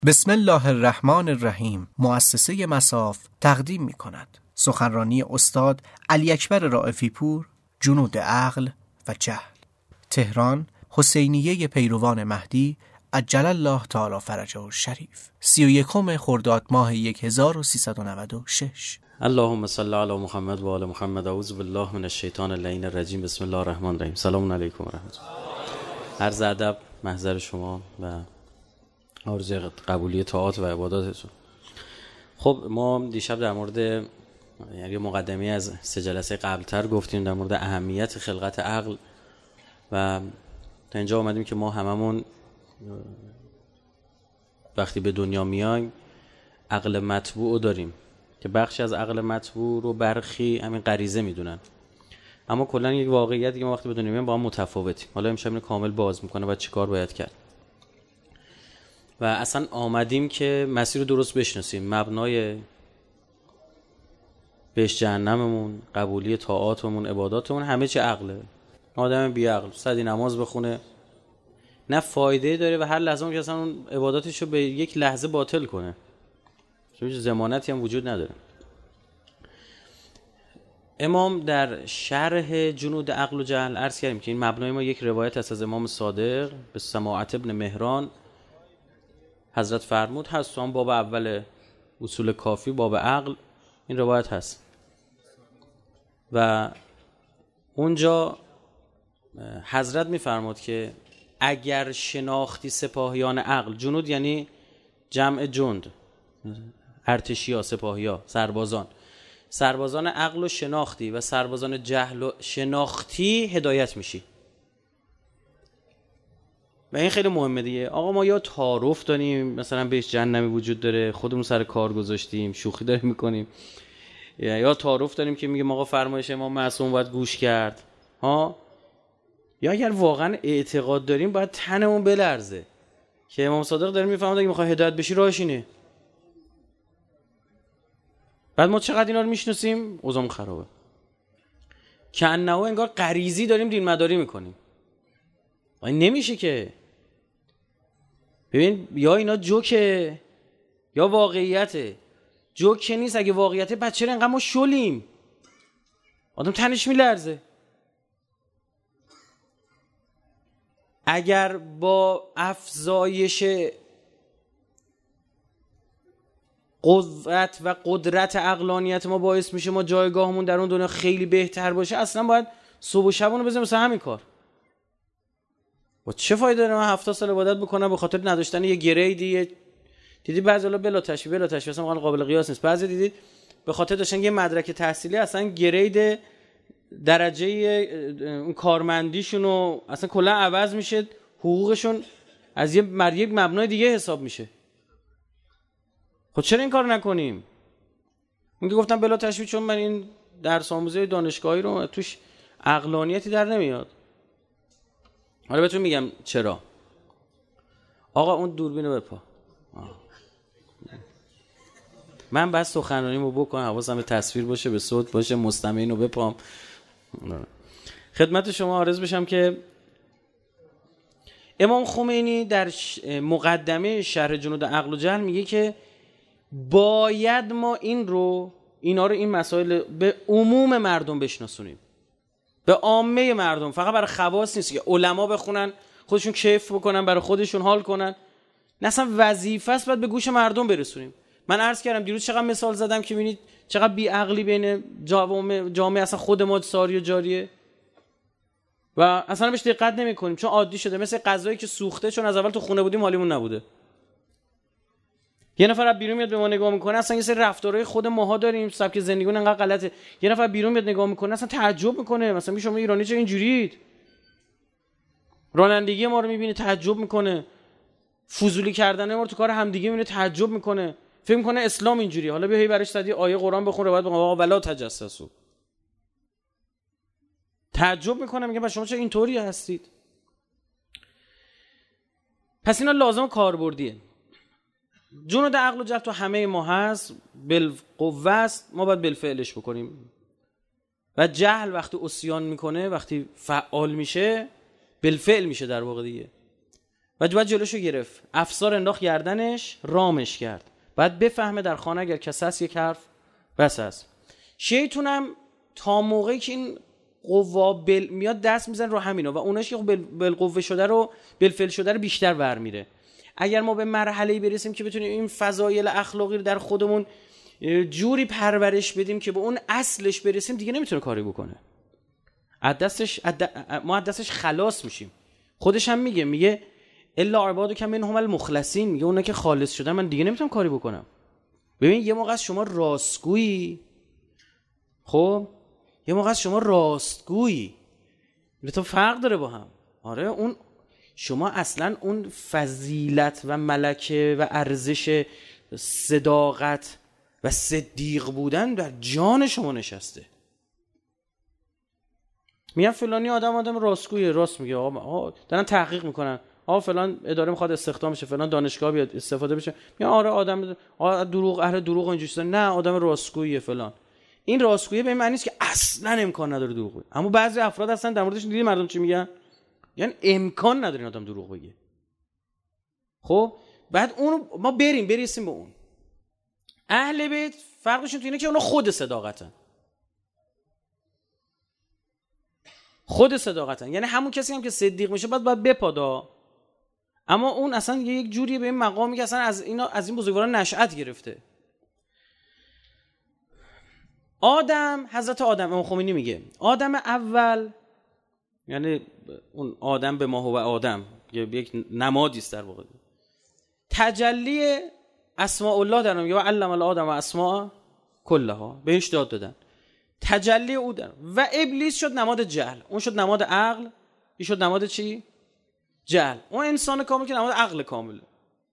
بسم الله الرحمن الرحیم. مؤسسه مصاف تقدیم می کند سخنرانی استاد علی اکبر رائفی پور، جنود عقل و جهل. تهران، حسینیه پیروان مهدی عجل الله تعالی فرجه الشریف، 31 خرداد ماه 1396. اللهم صل علی محمد و آل محمد. اعوذ بالله من الشیطان اللعین الرجیم. بسم الله الرحمن الرحیم. سلام علیکم و رحمت الله. عرض ادب محضر شما و آرزوی قبولی طاعات و عباداتتون. خب ما دیشب در مورد یعنی مقدمه از 3 جلسه قبلتر گفتیم در مورد اهمیت خلقت عقل و تا اینجا اومدیم که ما هممون وقتی به دنیا میایم عقل مطبوع داریم که بخشی از عقل مطبوع رو برخی همین غریزه میدونن، اما کلا یک واقعیتی که ما وقتی به دنیا میایم با هم متفاوتیم. حالا امشب اینو کامل باز میکنه و چیکار باید کرد و اصلا آمدیم که مسیر رو درست بشناسیم. مبنای بهش جهنممون، قبولی طاعاتمون، عباداتمون همه چی عقله. آدم بی عقل صدی نماز بخونه نه فایده داره و هر لحظه ممکنه اصلا اون عباداتشو به یک لحظه باطل کنه، چون هیچ ضمانتی هم وجود نداره. امام در شرح جنود عقل و جهل عرض کردیم که این مبنای ما یک روایت است از امام صادق به سماعت ابن مهران. حضرت فرمود هست تو هم باب اول اصول کافی، باب عقل این روایت هست و اونجا حضرت میفرمود که اگر شناختی سپاهیان عقل، جنود یعنی جمع جند، ارتشیا، سپاهیا، سربازان عقل و شناختی و سربازان جهل و شناختی هدایت میشی. و این خیلی مهمه دیگه. آقا ما یا تعارف داریم مثلا بهش جهنمی وجود داره، خودمون سر کار گذاشتیم شوخی داریم میکنیم، یا تعارف داریم که میگه آقا فرمایش امام معصوم باید گوش کرد ها، یا اگر واقعا اعتقاد داریم باید تنمون بلرزه که امام صادق داره میفهمه اگه میخوای هدایت بشی راهش اینه. بعد ما چقدر اینا رو میشناسیم اوضاعمون خرابه، که انه انگار غریزی داریم دین مداری میکنیم. این نمیشه که. ببین یا اینا جوکه یا واقعیته. جوک نیست. اگه واقعیته بعد چرا انقدر ما شلیم؟ آدم تنش میلرزه. اگر با افزایش قوت و قدرت عقلانیت ما باعث میشه ما جایگاهمون در اون دنیا خیلی بهتر باشه، اصلا باید صبح و شبونو بزنیم مثلا همین کار. با چه فایده داره من 70 سال عبادت بکنم به خاطر نداشتن یه گریدی؟ دیدی بعضی حالا بلا تشبیه اصلا قابل قیاس نیست. بعضی دیدید به خاطر داشتن یه مدرک تحصیلی اصلا گرید درجه اون کارمندیشون رو اصلا کلا عوض میشه، حقوقشون از یک مبنای دیگه حساب میشه. خب چرا این کار نکنیم؟ من که گفتم بلا تشبیه چون من این درس آموزی دانشگاهی رو توش عقلانیتی در نمیاد. حالا بهتون میگم چرا. آقا اون دوربینو بپا. من بس سخنرانیمو بکنم حواسم به تصویر باشه، به صوت باشه، مستمعینو بپام. خدمت شما عرض بشم که امام خمینی در مقدمه شرح جنود عقل و جهل میگه که باید ما این مسائل به عموم مردم بشناسونیم، به عامه مردم. فقط برای خواص نیست که علما بخونن خودشون کیف بکنن برای خودشون حال کنن، نه اصلا وظیفه است باید به گوش مردم برسونیم. من عرض کردم دیروز چقدر مثال زدم که ببینید چقدر بی عقلی بین جامعه اصلا خود ما ساری و جاریه و اصلا بهش دقت نمی‌کنیم چون عادی شده، مثل غذایی که سوخته چون از اول تو خونه بودیم حالیمون نبوده. یه نفر از بیرون میاد به ما نگاه میکنه، اصلا یه سری رفتارهای خود ماها داریم، سبک زندگیمون انقدر غلطه. یه نفر بیرون میاد نگاه میکنه اصلا تعجب میکنه، مثلا شما ایرانی چه اینجورید؟ رانندگی ما رو میبینه تعجب میکنه، فضولی کردن ما رو تو کار همدیگه میبینه تعجب میکنه، فکر میکنه اسلام اینجوری. حالا بیا براش صدی آیه قرآن بخونه بعد بگم آقا ولا تجسسوا. تعجب میکنه، میگه شما چه اینطوری هستید؟ پس اینا لازم کاربردیه. جنود عقل و جهل تو همه ما هست، بالقوه است، ما باید بالفعلش بکنیم. و جهل وقتی عصیان میکنه، وقتی فعال میشه بالفعل میشه در واقع دیگه. و بعد جلوشو گرفت، افسار انداخت گردنش، رامش کرد. بعد بفهمه در خانه اگر کسی هست یک حرف بس هست. شیطونم تا موقعی که این قوا میاد دست میزن رو همینا و اوناش که بالقوه شده رو بالفعل شده رو بیشتر برمیره. اگر ما به مرحله‌ای برسیم که بتونیم این فضایل اخلاقی رو در خودمون جوری پرورش بدیم که به اون اصلش برسیم، دیگه نمیتونه کاری بکنه. ما از دستش خلاص میشیم. خودش هم میگه الا عبادک منهم المخلصین، میگه اونا که خالص شدن من دیگه نمیتونم کاری بکنم. ببین یه موقع از شما راستگویی، خب یه موقع از شما راستگویی، تو فرق داره با هم. آره اون شما اصلا اون فضیلت و ملکه و ارزش صداقت و صدیق بودن در جان شما نشسته. میگن فلانی آدم راستگویه، راست میگه، آقا دارن تحقیق میکنن، فلان اداره میخواد استخدام شه، فلان دانشگاه بیاد استفاده بشه، میگن آره آدم دروغ، اهل دروغ اینجوریه. نه، آدم راستگویه فلان. این راستگویی به این معنی نیست که اصلا امکان نداره دروغ بگه. اما بعضی افراد اصلا در موردش دیدی مردم چی میگن؟ یعنی امکان نداره این آدم دروغ بگه. خب بعد اون ما برسیم به اون. اهل بیت فرقشون تو اینه که اونا خود صداقتن. یعنی همون کسی هم که صدیق میشه باید بپادا. اما اون اصلا یک جوریه به این مقامی که اصلا از این بزرگواران نشأت گرفته. حضرت آدم، امام خمینی میگه آدم اول، یعنی اون آدم به ما هو آدم، یک نمادی است در واقع، تجلی اسماء الله در میگه و علم الآدم و اسماء کلها، بهش داد دادن، تجلی او در. و ابلیس شد نماد جهل، اون شد نماد عقل، این شد نماد چی؟ جهل. اون انسان کامل که نماد عقل کامله.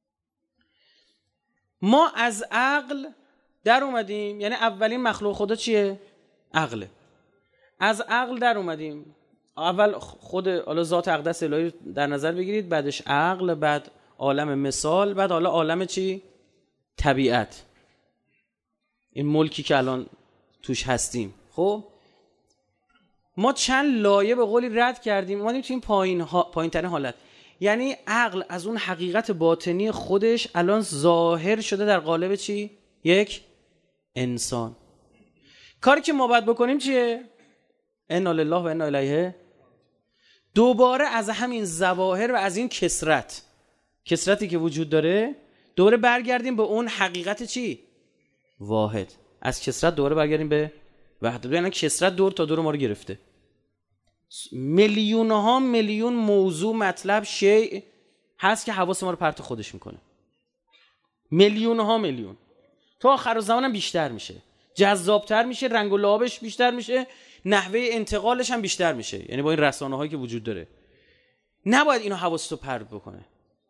ما از عقل در اومدیم، یعنی اولین مخلوق خدا چیه؟ عقله. از عقل در اومدیم. اول خود ذات اقدس الهی در نظر بگیرید، بعدش عقل، بعد عالم مثال، بعد حالا عالم چی؟ طبیعت. این ملکی که الان توش هستیم. خب ما چند لایه به قولی رد کردیم، اومدیم تو این پایین ترین حالت. یعنی عقل از اون حقیقت باطنی خودش الان ظاهر شده در قالب چی؟ یک انسان. کاری که ما باید بکنیم چیه؟ انا لله و انا الیه. دوباره از همین ظواهر و از این کثرتی که وجود داره دوباره برگردیم به اون حقیقت چی؟ واحد. از کثرت دوباره برگردیم به وحدت. یعنی کثرت دور تا دور ما رو گرفته. میلیون موضوع، مطلب، شیء هست که حواس ما رو پرت خودش میکنه. میلیون تا آخر زمان هم بیشتر میشه، جذابتر میشه، رنگ و لعابش بیشتر میشه، نحوه انتقالش هم بیشتر میشه. یعنی با این رسانه هایی که وجود داره نباید اینو حواستو پرت بکنه.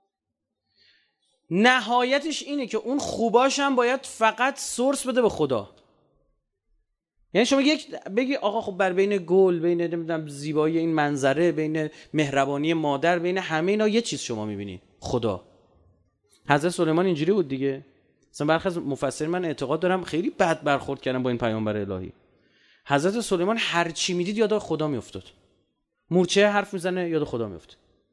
نهایتش اینه که اون خوباش هم باید فقط سورس بده به خدا. یعنی شما بگی آقا خب بر بین گل، بین نمیدونم زیبایی این منظره، بین مهربانی مادر، بین همه اینا یه چیز شما میبینی، خدا. حضرت سلیمان اینجوری بود دیگه. مثلا برخی از مفسرین من اعتقاد دارم خیلی بد برخورد کردن با این پیامبر الهی. حضرت سلیمان هر چی میدید یاد خدا میافتاد. مورچه حرف میزنه یاد خدا میافتاد.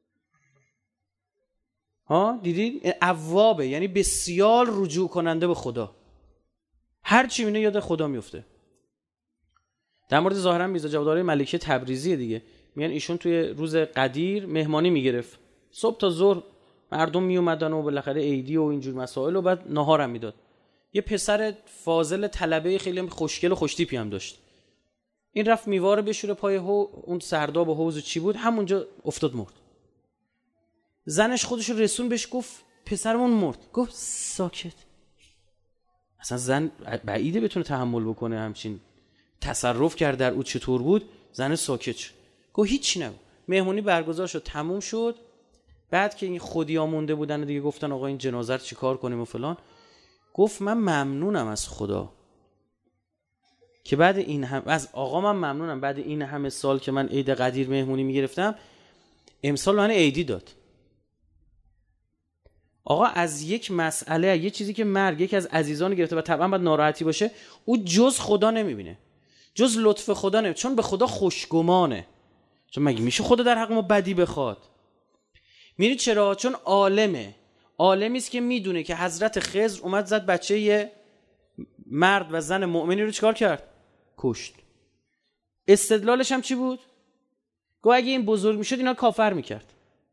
دیدید؟ اوابه، یعنی بسیار رجوع کننده به خدا. هر چی میبینه یاد خدا میفته. در مورد ظاهرا میرزا جوادآقای ملکی تبریزی دیگه، میگن ایشون توی روز قدیر مهمانی میگرفت، صبح تا ظهر مردم میومدن و بالاخره عیدی و اینجور مسائل، و بعد ناهارم میداد. یه پسر فاضل طلبه خیلی خوشگل و خوشتیپی هم داشت. این رفت میواره بشوره پای اون سرداب و حوض چی بود، همونجا افتاد مرد. زنش خودش رسون بهش گفت پسرمون مرد. گفت ساکت. اصلا زن بعیده بتونه تحمل بکنه همچین تصرف کرد در او. چطور بود؟ زن ساکت شد. گفت هیچی نگو. مهمونی برگزار شد، تموم شد. بعد که این خودیا مونده بودن دیگه، گفتن آقا این جنازه رو چیکار کنیم و فلان. گفت من ممنونم از خدا که بعد این از آقا من ممنونم بعد این همه سال که من عید قدیر مهمونی میگرفتم، امسال من عیدی داد. آقا از یک مسئله، یه چیزی که مرگ یکی از عزیزان گرفته و طبعا باید ناراحتی باشه، او جز خدا نمیبینه، جز لطف خدا نمیبینه، چون به خدا خوشگمانه. چون مگه میشه خدا در حق ما بدی بخواد؟ می‌دونی چرا؟ چون عالمی است که میدونه که حضرت خضر اومد زد بچه یه مرد و زن مؤمنی رو چیکار کرد؟ کشت. استدلالش هم چی بود؟ گفت اگه این بزرگ میشد اینا کافر میکرد.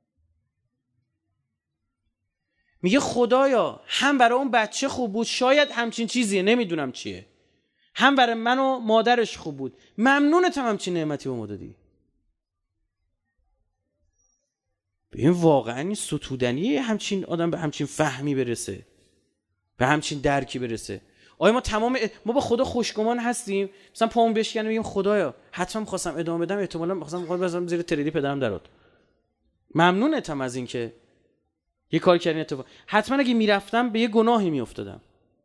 میگه خدایا هم برای اون بچه خوب بود، شاید همچین چیزیه، نمیدونم چیه، هم برای من و مادرش خوب بود، ممنونتم همچین نعمتی به ما دادی. ببین واقعا این ستودنیه همچین آدم به همچین فهمی برسه، به همچین درکی برسه. آیا ما با خدا خوشگمان هستیم؟ مثلا پامون بشکنه بگیم خدایا حتما می‌خواستم ادامه بدم، احتمالاً می‌خواستم بزنم زیر تریلی پدرم درات. ممنونتم از این که یه کار کردین اتفاق. حتما اگه میرفتم به یه گناهی میافتادم.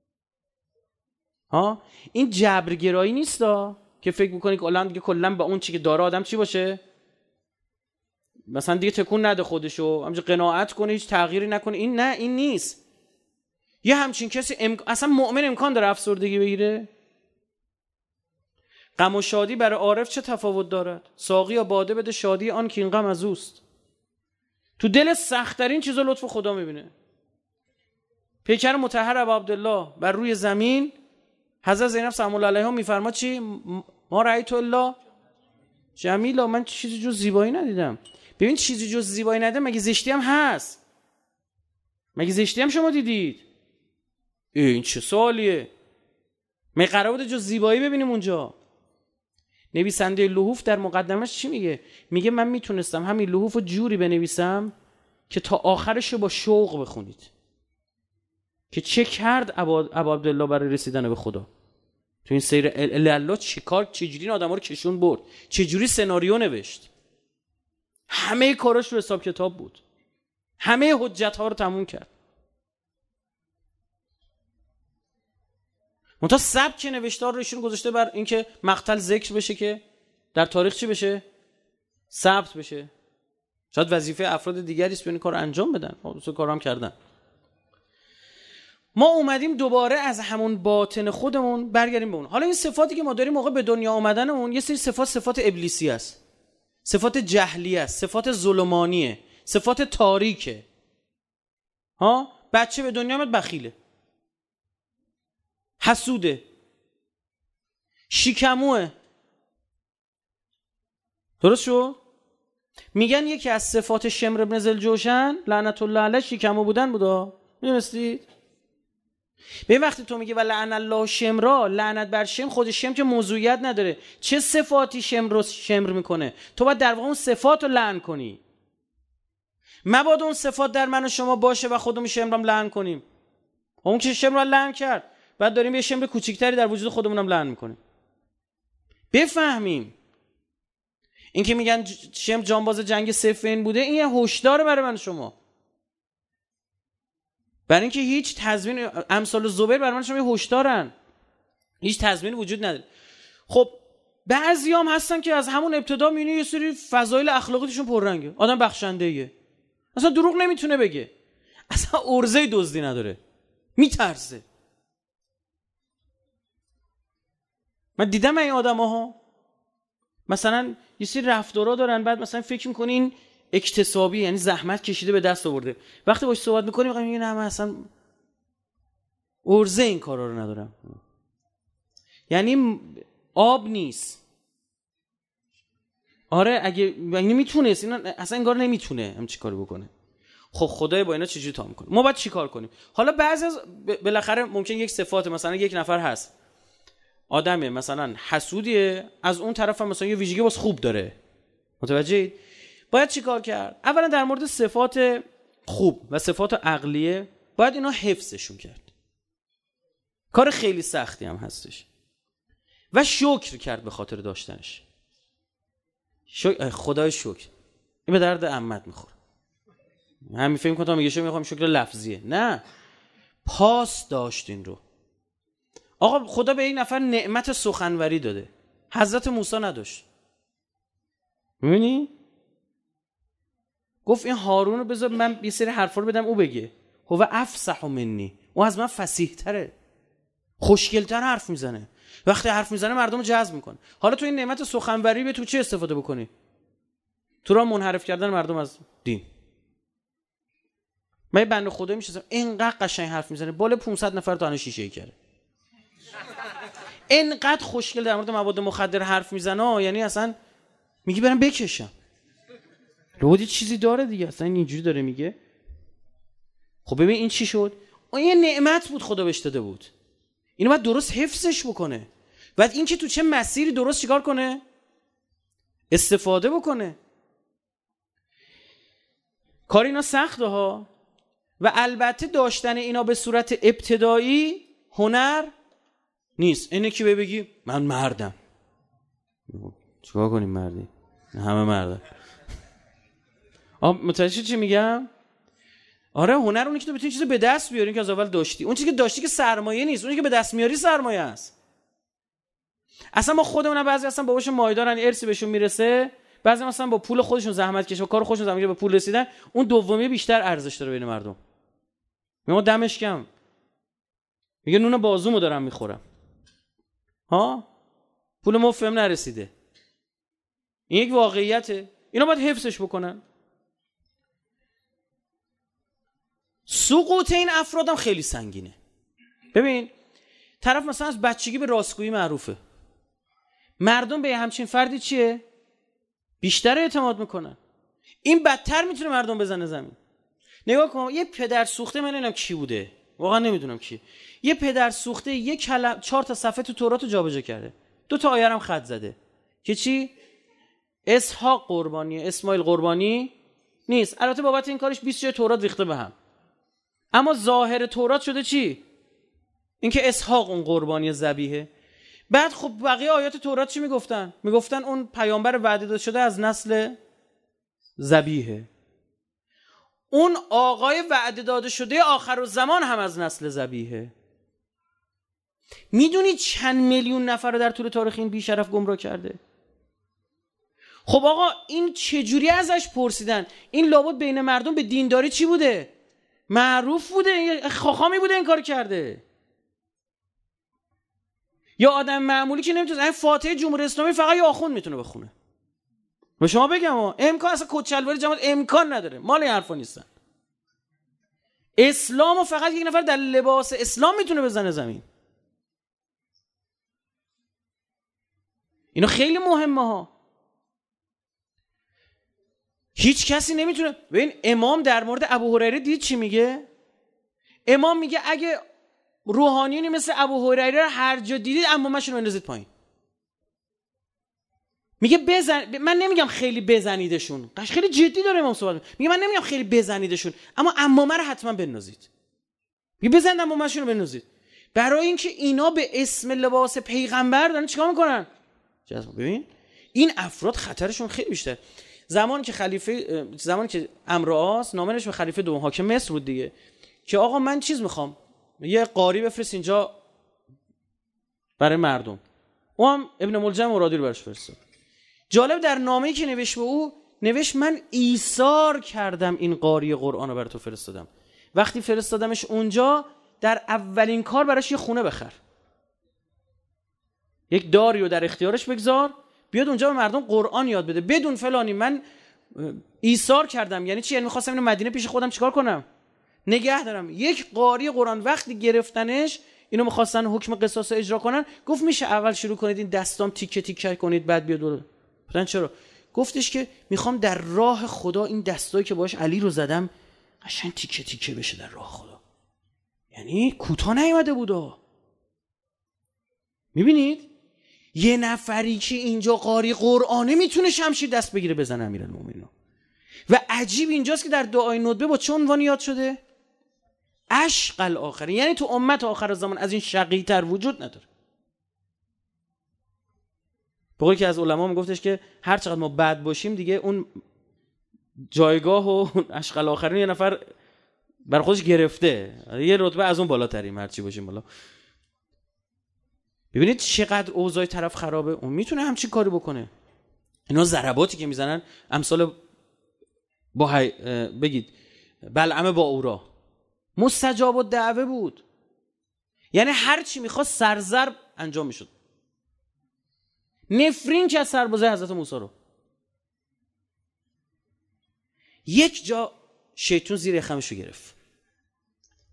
ها این جبرگرایی نیستا که فکر می‌کنی که الان دیگه کلا با اون چی که داره آدم چی باشه؟ مثلا دیگه تکون نده خودشو، همینجوری قناعت کنه، هیچ تغییری نکنه. این نه، این نیست. یه همچین کسی اصلا مؤمن امکان داره افسردگی بگیره؟ غم و شادی برای عارف چه تفاوت دارد؟ ساقی یا باده بده شادی آن که این غم از اوست. تو دل سخت‌ترین چیزا لطف خدا میبینه. پیکر مطهر ابا عبدالله بر روی زمین، حضرت زینب سلام الله علیها میفرما چی؟ ما رأیت الله جمیلا، من چیزی جز زیبایی ندیدم. ببین چیزی جز زیبایی ندیدم، مگه زشتی هم هست؟ مگه زشتی هم شما دیدید؟ این چه سوالیه؟ مگه قرار بوده جز زیبایی ببینیم اونجا؟ نویسنده لحوف در مقدمش چی میگه؟ میگه من میتونستم همین لحوف رو جوری بنویسم که تا آخرش رو با شوق بخونید که چه کرد ابا عبدالله برای رسیدن به خدا. تو این سیر الله چجوری این آدم ها رو کشون برد، چجوری سناریو نوشت. همه کاراش رو حساب کتاب بود، همه حجت ها رو تموم کرد. منتها سبک نوشتار رو ایشون گذاشته بر اینکه مقتل ذکر بشه که در تاریخ چی بشه؟ ثبت بشه. شاید وظیفه افراد دیگری است این کار انجام بدن. دوست کارا هم کردن. ما اومدیم دوباره از همون باطن خودمون برگردیم به اون. حالا این صفاتی که ما داریم موقع به دنیا آمدنمون یه سری صفات ابلیسی است. صفات جهلی است، صفات ظلمانیه، صفات تاریکه. ها بچه به دنیا آمد بخیله، حسوده، شیکموه. درست شو؟ میگن یکی از صفات شمر ابن ذوالجوشن لعنت الله علیه شیکمو بودن بودا. میدونستید؟ به وقتی تو میگی و لعن الله شمرا، لعنت بر شمر، خود شمر که موضوعیت نداره، چه صفاتی شمر رو شمر میکنه؟ تو باید در واقع اون صفات رو لعن کنی. مبادا اون صفات در من و شما باشه و خودمون شمرم لعن کنیم. اون که شمر رو لعن کرد، بعد داریم یه شمر کوچیکتری در وجود خودمونم لعن میکنیم. بفهمیم این که میگن شمر جانباز جنگ صفین بوده، این یه هشدار برای من و شما. برای اینکه هیچ تضمین، امثال زبیر برای من شما یه هشدارن، هیچ تضمینی وجود نداره. خب بعضیام هستن که از همون ابتدا میبینی یه سری فضایل اخلاقیشون پررنگه، آدم بخشنده‌ایه، اصلا دروغ نمیتونه بگه، اصلا عرضه دزدی نداره، میترسه. من دیدم این آدم‌ها مثلا یه سری رفتارا دارن، بعد مثلا فکر می‌کنی این اکتسابی، یعنی زحمت کشیده به دست آورده. وقتی باهاش صحبت می‌کنی میگه نه من اصلا عرضه این کارا رو ندارم. یعنی آب نیست. آره اگه یعنی میتونست، اینا اصلا انگار نمیتونه هم چی کاری بکنه. خب خدای با اینا چجوری تا میکنه؟ ما باید چی کار کنیم؟ حالا بعضی از بالاخره ممکن یک صفات، مثلا یک نفر هست آدمه مثلا حسودیه، از اون طرف هم مثلا یه ویژگی واسه خوب داره. متوجهید؟ باید چی کار کرد؟ اولا در مورد صفات خوب و صفات عقلیه باید اینا حفظشون کرد. کار خیلی سختی هم هستش. و شکر کرد به خاطر داشتنش. خدای شکر. این به درد عمت میخوره. همین فکر کنم میگه میخوام شکر لفظیه. نه. پاس داشت این رو. آقا خدا به این نفر نعمت سخنوری داده. حضرت موسی نداشت. می‌بینی؟ گفت این هارون رو بذار من یه سری حرفا رو بدم او بگه. هو افصح منی. او از من فصیح تره. خوشگل‌تر حرف میزنه. وقتی حرف میزنه مردم رو جذب میکنه. حالا تو این نعمت سخنوری به تو چه استفاده بکنی؟ تو را منحرف کردن مردم از دین. من بنده خدا میشناسم اینقدر قشنگ حرف میزنه، بالا 500 نفر تا شیشه کرده. اینقدر خوشگل در مورد مواد مخدر حرف میزنه، یعنی اصلا میگی برم بکشم. لودی چیزی داره دیگه، اصلا اینجوری داره میگه. خب ببین این چی شد؟ اون یه نعمت بود خدا بهش داده بود، اینو باید درست حفظش بکنه. بعد این که تو چه مسیری درست چیکار کنه؟ استفاده بکنه. کار اینا سخته ها، و البته داشتن اینا به صورت ابتدایی هنر نیست. اینه که بگی من مردم، چیکار کنیم مردی؟ همه مردن. متوجه چی میگم؟ آره هنر اونی که تو بتونی چیزو به دست بیاری که از اول داشتی. اون چیزی که داشتی که سرمایه نیست، اونی که به دست میاری سرمایه است. اصلا ما خودمون بعضی اصلا باباشون مایدارن، ارثی بهشون میرسه، بعضی مثلا با پول خودشون زحمت کش و کار خودشون زحمت به پول رسیدن، اون دومی بیشتر ارزش داره بین مردم. ما دمش کم میگه نون بازومو دارم میخورم، ها پول مفهم نرسیده. این یک واقعیته، اینا باید حفظش بکنن. سقوط این افرادم خیلی سنگینه. ببین طرف مثلا از بچگی به راستگویی معروفه، مردم به همچین فردی چیه؟ بیشتر اعتماد میکنن. این بدتر میتونه مردم بزنه زمین. نگاه کن یه پدر سوخته، من نمیدونم کی بوده، واقعا نمیدونم کی، یه پدر سوخته یک 4 تا صفحه تو تورات رو جابجا کرده، 2 تا آیه هم خط زده که چی؟ اسحاق قربانی، اسماعیل قربانی نیست. البته بابت این کارش 20 جای تورات ریخته به هم، اما ظاهر تورات شده چی؟ اینکه اسحاق اون قربانی ذبیحه. بعد خب بقیه آیات تورات چی میگفتن؟ میگفتن اون پیامبر وعده داده شده از نسل ذبیحه، اون آقای وعده داده شده آخرالزمان هم از نسل ذبیحه. میدونی چند میلیون نفر رو در طول تاریخ این بیشرف گمراه کرده؟ خب آقا این چجوری ازش پرسیدن؟ این لابد بین مردم به دینداری چی بوده؟ معروف بوده، خاخامی بوده این کار کرده. یا آدم معمولی که نمیتونه، این فاتحه جمهوری اسلامی فقط یه آخوند میتونه بخونه. به شما بگم امکان اصلا کچلواری جماعت امکان نداره، مال این حرفا نیستن. اسلامو فقط یک نفر در لباس اسلام میتونه بزنه زمین. اینا خیلی مهمه ها. هیچ کسی نمیتونه. ببین امام در مورد ابو هریره دید چی میگه؟ امام میگه اگه روحانیونی مثل ابو هریره هر جا دیدید عمومشون رو بندازید پایین. میگه من نمیگم خیلی بزنیدشون، خیلی جدی داره امام صحبت میگه، من نمیگم خیلی بزنیدشون، اما عمومه رو حتما بندازید. میگه بزنید عمومشون رو بندازید، برای اینکه اینا به اسم لباس پیغمبر دارن چیکار میکنن؟ ببین این افراد خطرشون خیلی بیشتر. زمانی که عمرو عاص نامه به خلیفه دوم حاکم مصر بود دیگه، که آقا من چیز میخوام، یه قاری بفرست اینجا برای مردم، او هم ابن ملجم مرادی رو برش فرستاد. جالب در نامه‌ای که نوشت به او نوشت من ایثار کردم این قاری قرآن رو برای تو فرستادم، وقتی فرستادمش اونجا در اولین کار براش یه خونه بخر، یک داری رو در اختیارش بگذار، بیاد اونجا به مردم قرآن یاد بده بدون فلانی. من ایثار کردم یعنی چی؟ یعنی می‌خواستم اینو مدینه پیش خودم چیکار کنم؟ نگه دارم. یک قاری قرآن وقتی گرفتنش اینو می‌خواستن حکم قصاص اجرا کنن، گفت میشه اول شروع کنید این دستام تیکه تیکه کنید بعد بیاد. گفتن چرا؟ گفتش که میخوام در راه خدا این دستایی که باش علی رو زدم قشنگ تیکه تیکه بشه در راه خدا. یعنی کوتاه نیومده بودا. میبینید یه نفری که اینجا قاری قرآنه میتونه شمشیر دست بگیره بزنه امیرالمومنین. و عجیب اینجاست که در دعای ندبه با چه عنوانی یاد شده؟ عشق الاخرین، یعنی تو امت آخر زمان از این شقی‌تر وجود نداره. بقول که از علما میگفتش که هر چقدر ما بد باشیم دیگه اون جایگاه و عشق الاخرین یه نفر بر خودش گرفته، یه رتبه از اون بالاتریم هر چی باشیم بالا. ببینید چقدر اوضاع طرف خرابه، اون میتونه همچین کاری بکنه. اینا ضرباتی که میزنن امثال بگید بلعم با اورا مستجاب الدعوه بود، یعنی هر چی میخواست سرضرب انجام میشد. نفرین که از سربازای حضرت موسی رو یک جا شیطون زیر خمشو گرفت،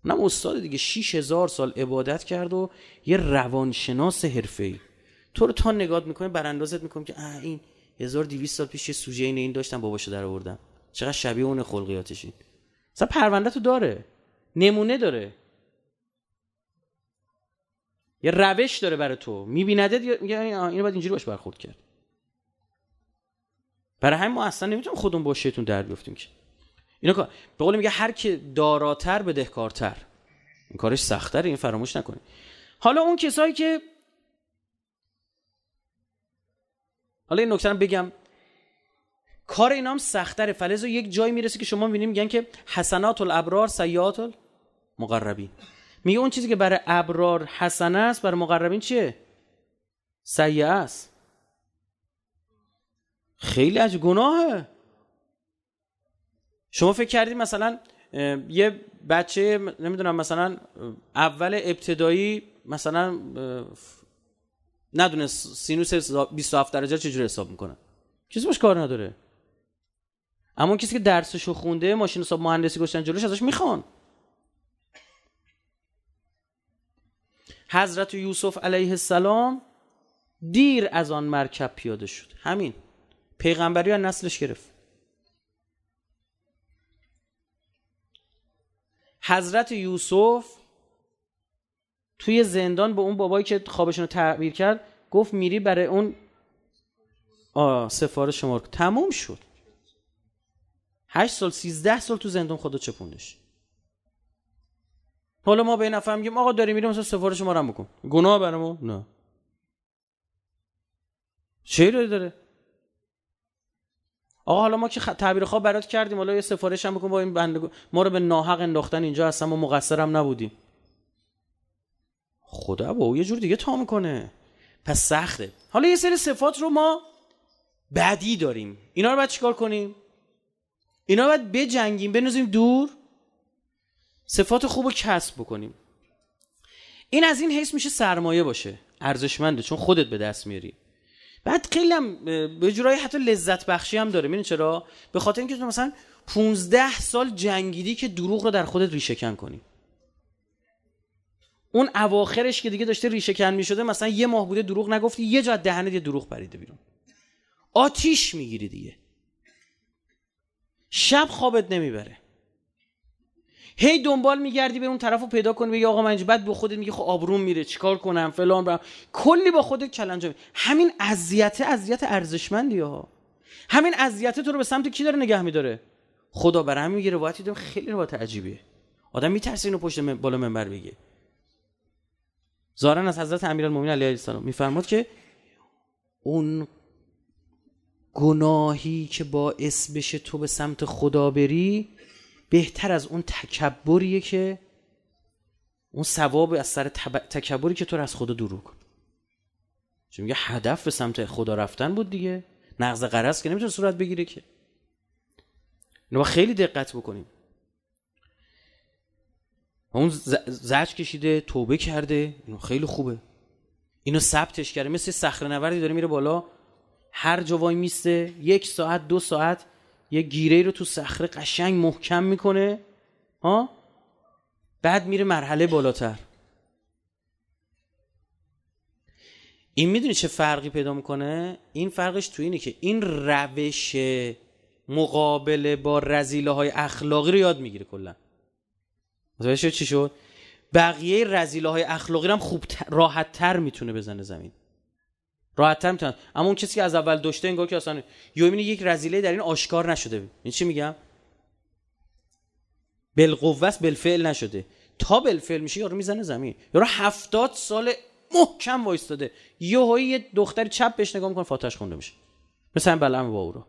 اونم استاد دیگه 6000 سال عبادت کرد و یه روانشناس حرفه‌ای. تو رو تا نگاه میکنه براندازت میکنه که این 1200 سال پیش یه سوژه این داشتم باباشو در آوردم، چقدر شبیه اون خلقیاتشین. مثلا پرونده تو داره، نمونه داره، یه روش داره برای تو، میبینده میگه اینو باید اینجوری باش برخورد کرد. برای همین ما اصلا نمیتونیم خودمون با شیطون در بیافتیم که اینا به قول میگه هر کی داراتر بدهکارتر. این کارش سخت‌تره، این فراموش نکنید. حالا اون کسایی که حالا این نکته رو بگم، کار اینا هم سخت‌تره. فلزا یک جایی میرسه که شما میبینید میگن که حسنات الابرار سیئات المقربین. میگه اون چیزی که برای ابرار حسنه است برای مقربین چیه؟ سیئه است. خیلی عجیب، گناهه. شما فکر کردید مثلا یه بچه نمیدونم مثلا اول ابتدایی مثلا ندونه سینوس 27 درجه چجوری حساب میکنه، کسی باش کار نداره. اما اون کسی که درسشو خونده، ماشین حساب مهندسی گذاشتن جلوش، ازش میخوان. حضرت یوسف علیه السلام دیر از آن مرکب پیاده شد، همین پیغمبری از نسلش گرفت. حضرت یوسف توی زندان به اون بابایی که خوابشون رو تعبیر کرد گفت میری برای اون سفارش شما رو. تموم شد. 8 سال 13 سال تو زندان خدا چپوندش. حالا ما به این نفر میگیم آقا داری میری مثلا سفارش ما رو بکن، گناه برای ما؟ نه. چه داره؟ آقا حالا ما که تعبیر خواب برات کردیم، حالا یه سفارش هم بکن با این بنده ما رو به ناحق انداختن اینجا، اصلا ما مقصرم نبودیم. خدا با او یه جور دیگه تا میکنه. پس سخته. حالا یه سری صفات رو ما بدی داریم، اینا رو باید چیکار کنیم؟ اینا رو باید بجنگیم، بنوزیم دور، صفات خوب رو کسب بکنیم. این از این حیث میشه سرمایه باشه، ارزشمنده، چون خودت به دست میاری. بعد خیلی هم به جورایی حتی لذت بخشی هم داره. میدونی چرا؟ به خاطر اینکه تو مثلا 15 سال جنگیدی که دروغ رو در خودت ریشه کن کنی. اون اواخرش که دیگه داشته ریشه کن میشده، مثلا یه ماه بوده دروغ نگفتی، یه جا دهنت یه دروغ پریده بیرون، آتیش میگیری دیگه. شب خوابت نمیبره، هی دنبال میگردی به اون طرفو پیدا کنی بگی آقا من اینجا، بعد به خودت میگی خب آبروم میره چیکار کنم فلان برام، کلی با خودت کلنجا. همین اذیت ارزشمندی ها. همین اذیت تو رو به سمت کی داره نگه میداره؟ خدا. برای همین میگه روایتی دارم خیلی روایت عجیبیه، آدم میترسه اینو پشت بالا منبر بگه. ظاهرا از حضرت امیرالمومنین علیه السلام میفرماد که اون گناهی که باعث بشه تو به سمت خدا بری بهتر از اون تکبریه که اون ثواب از سر تکبری که تو رو از خدا دور کن. چون میگه هدف به سمت خدا رفتن بود دیگه، نقض غرض که نمیتونه صورت بگیره که. اینو با خیلی دقت بکنیم. اون زجر کشیده، توبه کرده، اینو خیلی خوبه، اینو ثبتش کرده. مثل صخره‌نوردی داره میره بالا، هر جا وای میسته 1 ساعت 2 ساعت یه گیره رو تو صخره قشنگ محکم میکنه، بعد میره مرحله بالاتر. این میدونی چه فرقی پیدا میکنه؟ این فرقش تو اینه که این روش مقابله با رذیله های اخلاقی رو یاد میگیره کلا. متوجه شد چی شد؟ بقیه رذیله های اخلاقی رو هم خوب راحت تر میتونه بزنه زمین، راحت تر میتونه. اما اون کسی که از اول داشته انگار که اصلا یا میبینی یک رذیله در این آشکار نشده. این چی میگم؟ بالقوه بالفعل نشده، تا بالفعل میشه یارو میزنه زمین. یارو 70 سال محکم وایستاده، یهویی یه دختری چپ بهش نگاه میکنه فاتحش خونده میشه. مثلا بلعم با او رو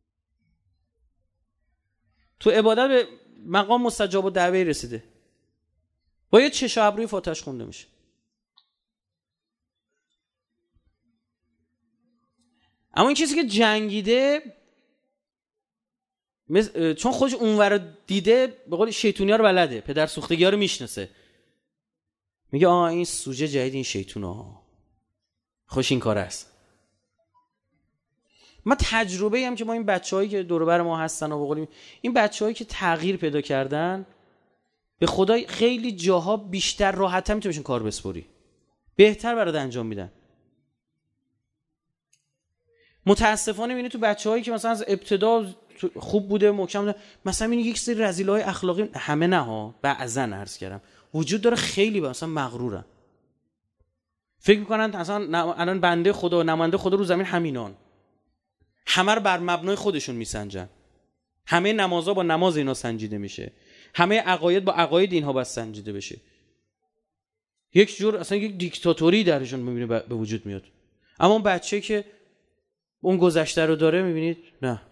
تو عبادت به مقام مستجاب و دعوی رسیده، با یه چش ابروی فاتحش خونده میشه. اما این کسی که جنگیده چون خودش اونور دیده، به قول شیطونی ها رو بلده، پدر سوختگی ها رو میشناسه، میگه این سوژه جدید این شیطون ها خوش این کار است. ما تجربه هم که ما این بچه‌هایی که دور و بر ما هستن و به قول این بچه‌هایی که تغییر پیدا کردن، به خدا خیلی جاها بیشتر راحت‌تر میتونی بهشون کار بسپاری، بهتر برات انجام میدن. متاسفانه میبینی تو بچه‌هایی که مثلا از ابتدا خوب بوده، محکم بوده، مثلا این یک سری رذیل‌های اخلاقی، همه نه ها، بعضا عرض کردم وجود داره، خیلی مثلا مغرورن، فکر میکنن مثلا الان بنده خدا، نماینده خدا رو زمین همینان، همه رو بر مبنای خودشون میسنجن، همه نمازها با نماز اینا سنجیده میشه، همه عقاید با عقاید اینها باید سنجیده بشه. یک جور اصلا یک دیکتاتوری درشون میبینی به وجود میاد. اما اون بچه که اون گذشته رو داره میبینید نه،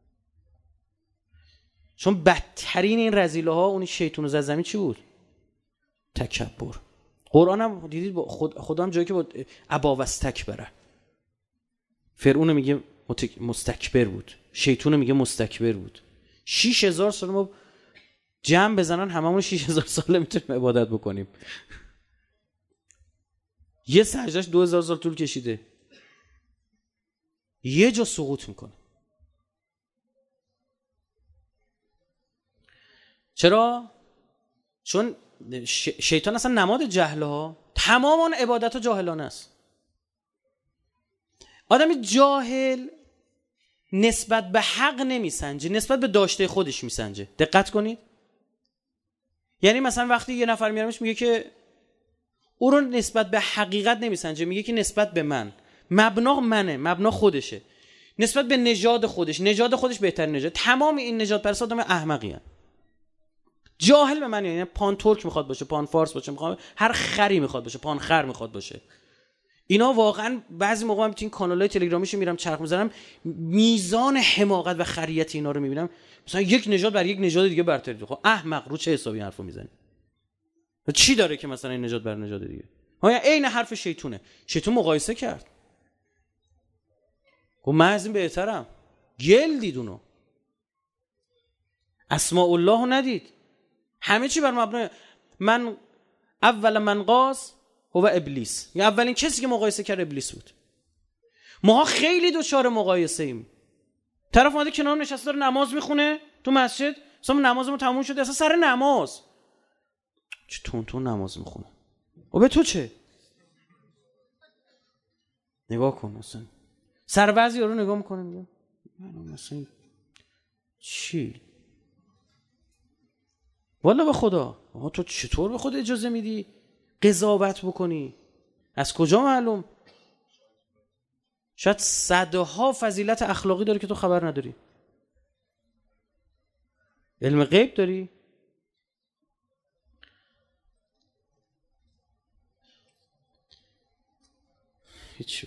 چون بدترین این رذیله ها اون شیطون زد زمین چی بود؟ تکبر. قرآن هم دیدید خدا هم جایی که با ابا واستکبره، فرعون میگه مستکبر بود، شیطون میگه مستکبر بود. 6000 سال ما جمع بزنن هممون 6000 ساله میتونیم عبادت بکنیم. یه سجدهش 2000 سال طول کشیده، یه جا سقوط میکنه. چرا؟ چون شیطان اصلا نماد جهل ها، تمام آن عبادت ها جاهلانه است. آدمی جاهل نسبت به حق نمیسنجه، نسبت به داشته خودش میسنجه. دقت کنید. یعنی مثلا وقتی یه نفر میارمش میگه که او رو نسبت به حقیقت نمیسنجه، میگه که نسبت به من، مبنا منه، مبنا خودشه، نسبت به نژاد خودش بهترین نژاد. تمام این نژاد پرست آدم احمقی هست. جاهل به من یعنی پان ترک میخواد باشه، پان فارس باشه، میخواد هر خری میخواد باشه، پان خر میخواد باشه. اینا واقعا بعضی موقع من تو این کانالای تلگرامیش میرم چرخ میزنم، میزان حماقت و خریت اینا رو میبینم. مثلا یک نژاد بر یک نژاد دیگه برتری. خب احمق، رو چه حسابی حرفو میزنی؟ چی داره که مثلا این نژاد بر نژاد دیگه؟ ها عین حرف شیطونه. شیطون مقایسه کرد، گفت من از این بهترم. گل دید اونو، اسماء الله رو ندید، همه چی بر مبنای من. اول من قاس هو ابلیس، یا اولین کسی که مقایسه کرد ابلیس بود. ما خیلی دوچار مقایسه ایم. طرف اومده کنار نشسته داره نماز میخونه تو مسجد، مثلا نمازمون تموم شده، اصلا سر نماز چه تون نماز میخونه. و به تو چه؟ نگاه کن مثلا سر بعضی رو نگاه میکنه میگه مثلا چی؟ والا به خدا تو چطور به خود اجازه میدی قضاوت بکنی؟ از کجا معلوم؟ شاید صدها فضیلت اخلاقی داره که تو خبر نداری. علم غیب داری؟ هیچ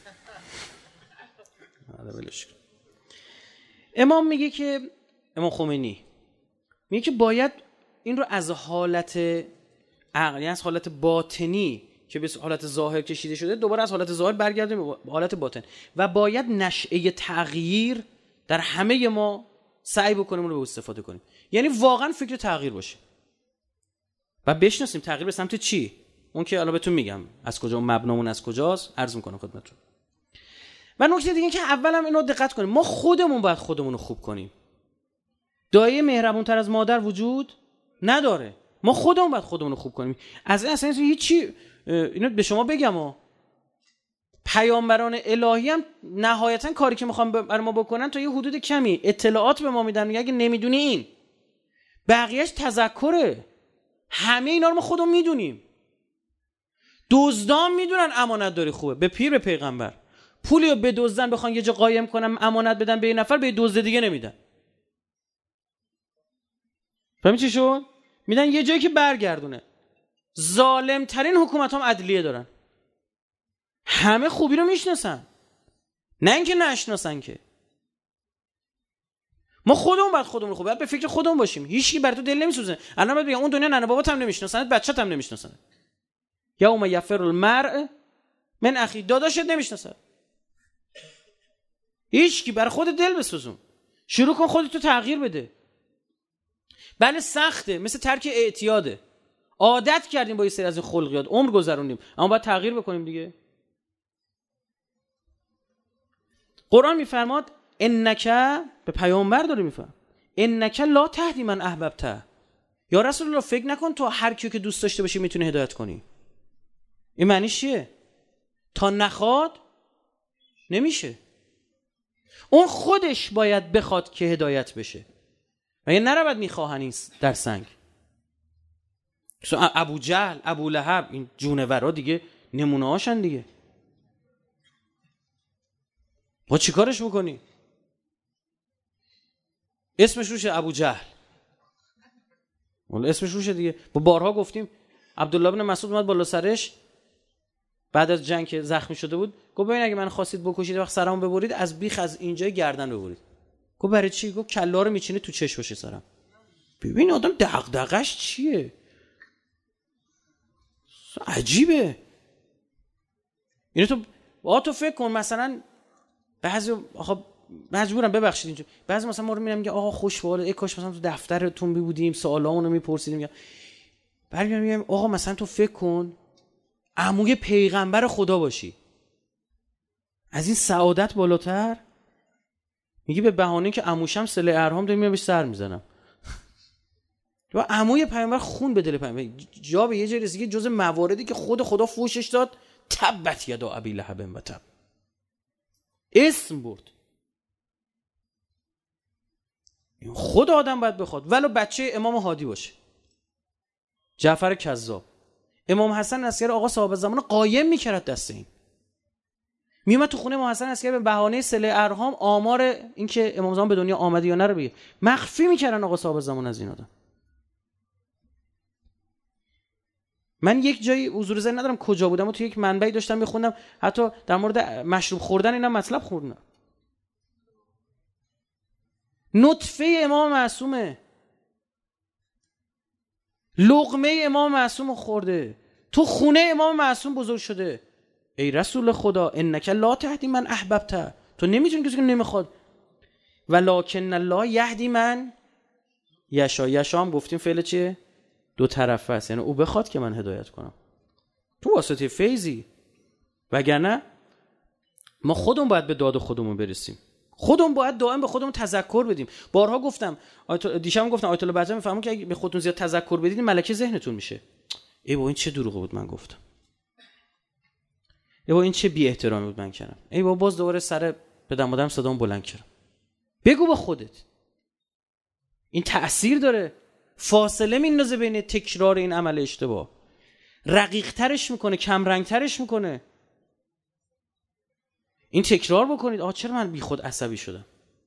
ولش. امام میگه که امام خمینی میگه که باید این رو از حالت عقلی، از حالت باطنی که به حالت ظاهر کشیده شده، دوباره از حالت ظاهر برگردیم به حالت باطن و باید نشأه تغییر در همه ما سعی بکنیم اون رو به استفاده کنیم. یعنی واقعا فکر تغییر باشه و بشناسیم تغییر به سمت چی. اون که الان بهتون میگم از کجا، مبنامون از کجاست، عرض میکنم خدمتتون. و نکته دیگه که اولم اینو دقت کنیم، ما خودمون باید خودمون رو خوب کنیم. دایه مهربونتر از مادر وجود نداره. ما خودمون باید خودمون رو خوب کنیم. از این اصلا هیچی. اینو به شما بگم پیامبران الهی هم نهایتا کاری که میخوام برای ما بکنن تا یه حدود کمی اطلاعات به ما میدن، میگه اگه نمیدونی این، بقیهش تذکره. همه اینا رو ما خودمون میدونیم. دزدان میدونن امانت داری خوبه، به پیر به پیغمبر پولی رو بدزدن بخوان یه جا قایم کنن امانت بدن به یه نفر، به دزد دیگه نمیدن. فهمی چی شد؟ میدن یه جایی که برگردونه. ظالم ترین حکومت هم عدلیه دارن، همه خوبی رو میشناسن، نه اینکه نشناسن. که ما خودمون باید خودمون خوب، باید به فکر خودمون باشیم. هیچکی بر تو دل نمیسوزه. الان باید بگم اون دنیا ننه بابات هم نمیشناسن، بچه‌ت هم نمیشناسن. یوم یفر المرء من اخی، داداشت نمیشناسه. هیچکی بر خود دل بسوزون، شروع کن خودتو تغییر بده. بله سخته، مثل ترک اعتیاده، عادت کردیم با یه سری از این خلقیات، عمر گذروندیم، اما باید تغییر بکنیم دیگه. قرآن میفرماد انک، به پیامبر داره میفرماد انک لا تهدی من احببته، یا رسول الله فکر نکن تو هر کیو که دوست داشته باشی میتونی هدایت کنی. این معنیش چیه؟ تا نخواد نمیشه. اون خودش باید بخواد که هدایت بشه و یه نرود میخواهن در سنگ. ابو جهل، ابو لهب، این جونورا دیگه نمونه هاشن دیگه. با چی کارش بکنی؟ اسمش روشه ابو جهل، اسمش روشه دیگه. با بارها گفتیم عبدالله بن مسعود اومد بالا سرش بعد از جنگ که زخمی شده بود، گفت ببین اگه من خواستید بکشید وقت سرمو ببرید از بیخ از اینجای گردن ببرید. گفت برای چی؟ گفت کلا رو میچینه تو چشمش سرم. ببین آدم دغدغش چیه؟ عجیبه. اینو تو فکر کن مثلا بعضی آخه مجبورم ببخشید اینجا بعضی مثلا ما رو میگم آقا خوشحاله ای کاش مثلا تو دفترتون بودیم سوالامونو میپرسیدیم. برمیام میگم آقا مثلا تو فکر کن عموی پیغمبر خدا باشی، از این سعادت بالاتر؟ میگی به بهانه که عموشم صله ارحام دارم بهش سر میزنم. تو عموی پیغمبر خون به دل پیغمبر جا به یه جای رسید که جز مواردی که خدا فوشش داد تبت یدا ابی لهب و تب، اسم برد. خود آدم باید بخواد ولو بچه امام هادی باشه، جعفر کذاب، امام حسن عسکری آقا صاحب زمان قایم میکرد دست این. میومد تو خونه امام حسن عسکری به بهانه صله ارحام آمار این که امام زمان به دنیا آمده یا نه رو بگه، مخفی میکردن آقا صاحب زمان از این آدم. من یک جایی حضور ذهن ندارم کجا بودم و تو یک منبعی داشتم میخوندم حتی در مورد مشروب خوردن اینا مطلب خوردم. نطفه امام معصومه، لقمه امام معصوم خورده، تو خونه امام معصوم بزرگ شده. ای رسول خدا انک لا تهدی من احببت، تو نمیتونی کسی که نمیخواد، ولکن الله یهدی من یشا. یشا هم گفتیم فعل چیه؟ دو طرفه است، یعنی او بخواد که من هدایت کنم تو واسطه فیضی، وگرنه ما خودمون باید به داد خودمون برسیم، خودمون باید دائم به خودمون تذکر بدیم. بارها گفتم، دیشب گفتم آیت الله بهجت میفهمون که اگه به خودتون زیاد تذکر بدید ملکه ذهنتون میشه. ای بابا این چه دروغی بود من گفتم، ای بابا این چه بی احترامی بود من کردم، ای بابا باز دوباره سر بدم آدم صدام بلند کردم. بگو با خودت، این تأثیر داره، فاصله میندازه بین تکرار این عمل اشتباه، رقیق ترش میکنه، کم رنگ ترش میکنه. این تکرار بکنید. آه چرا من بی خود عصبی شدم؟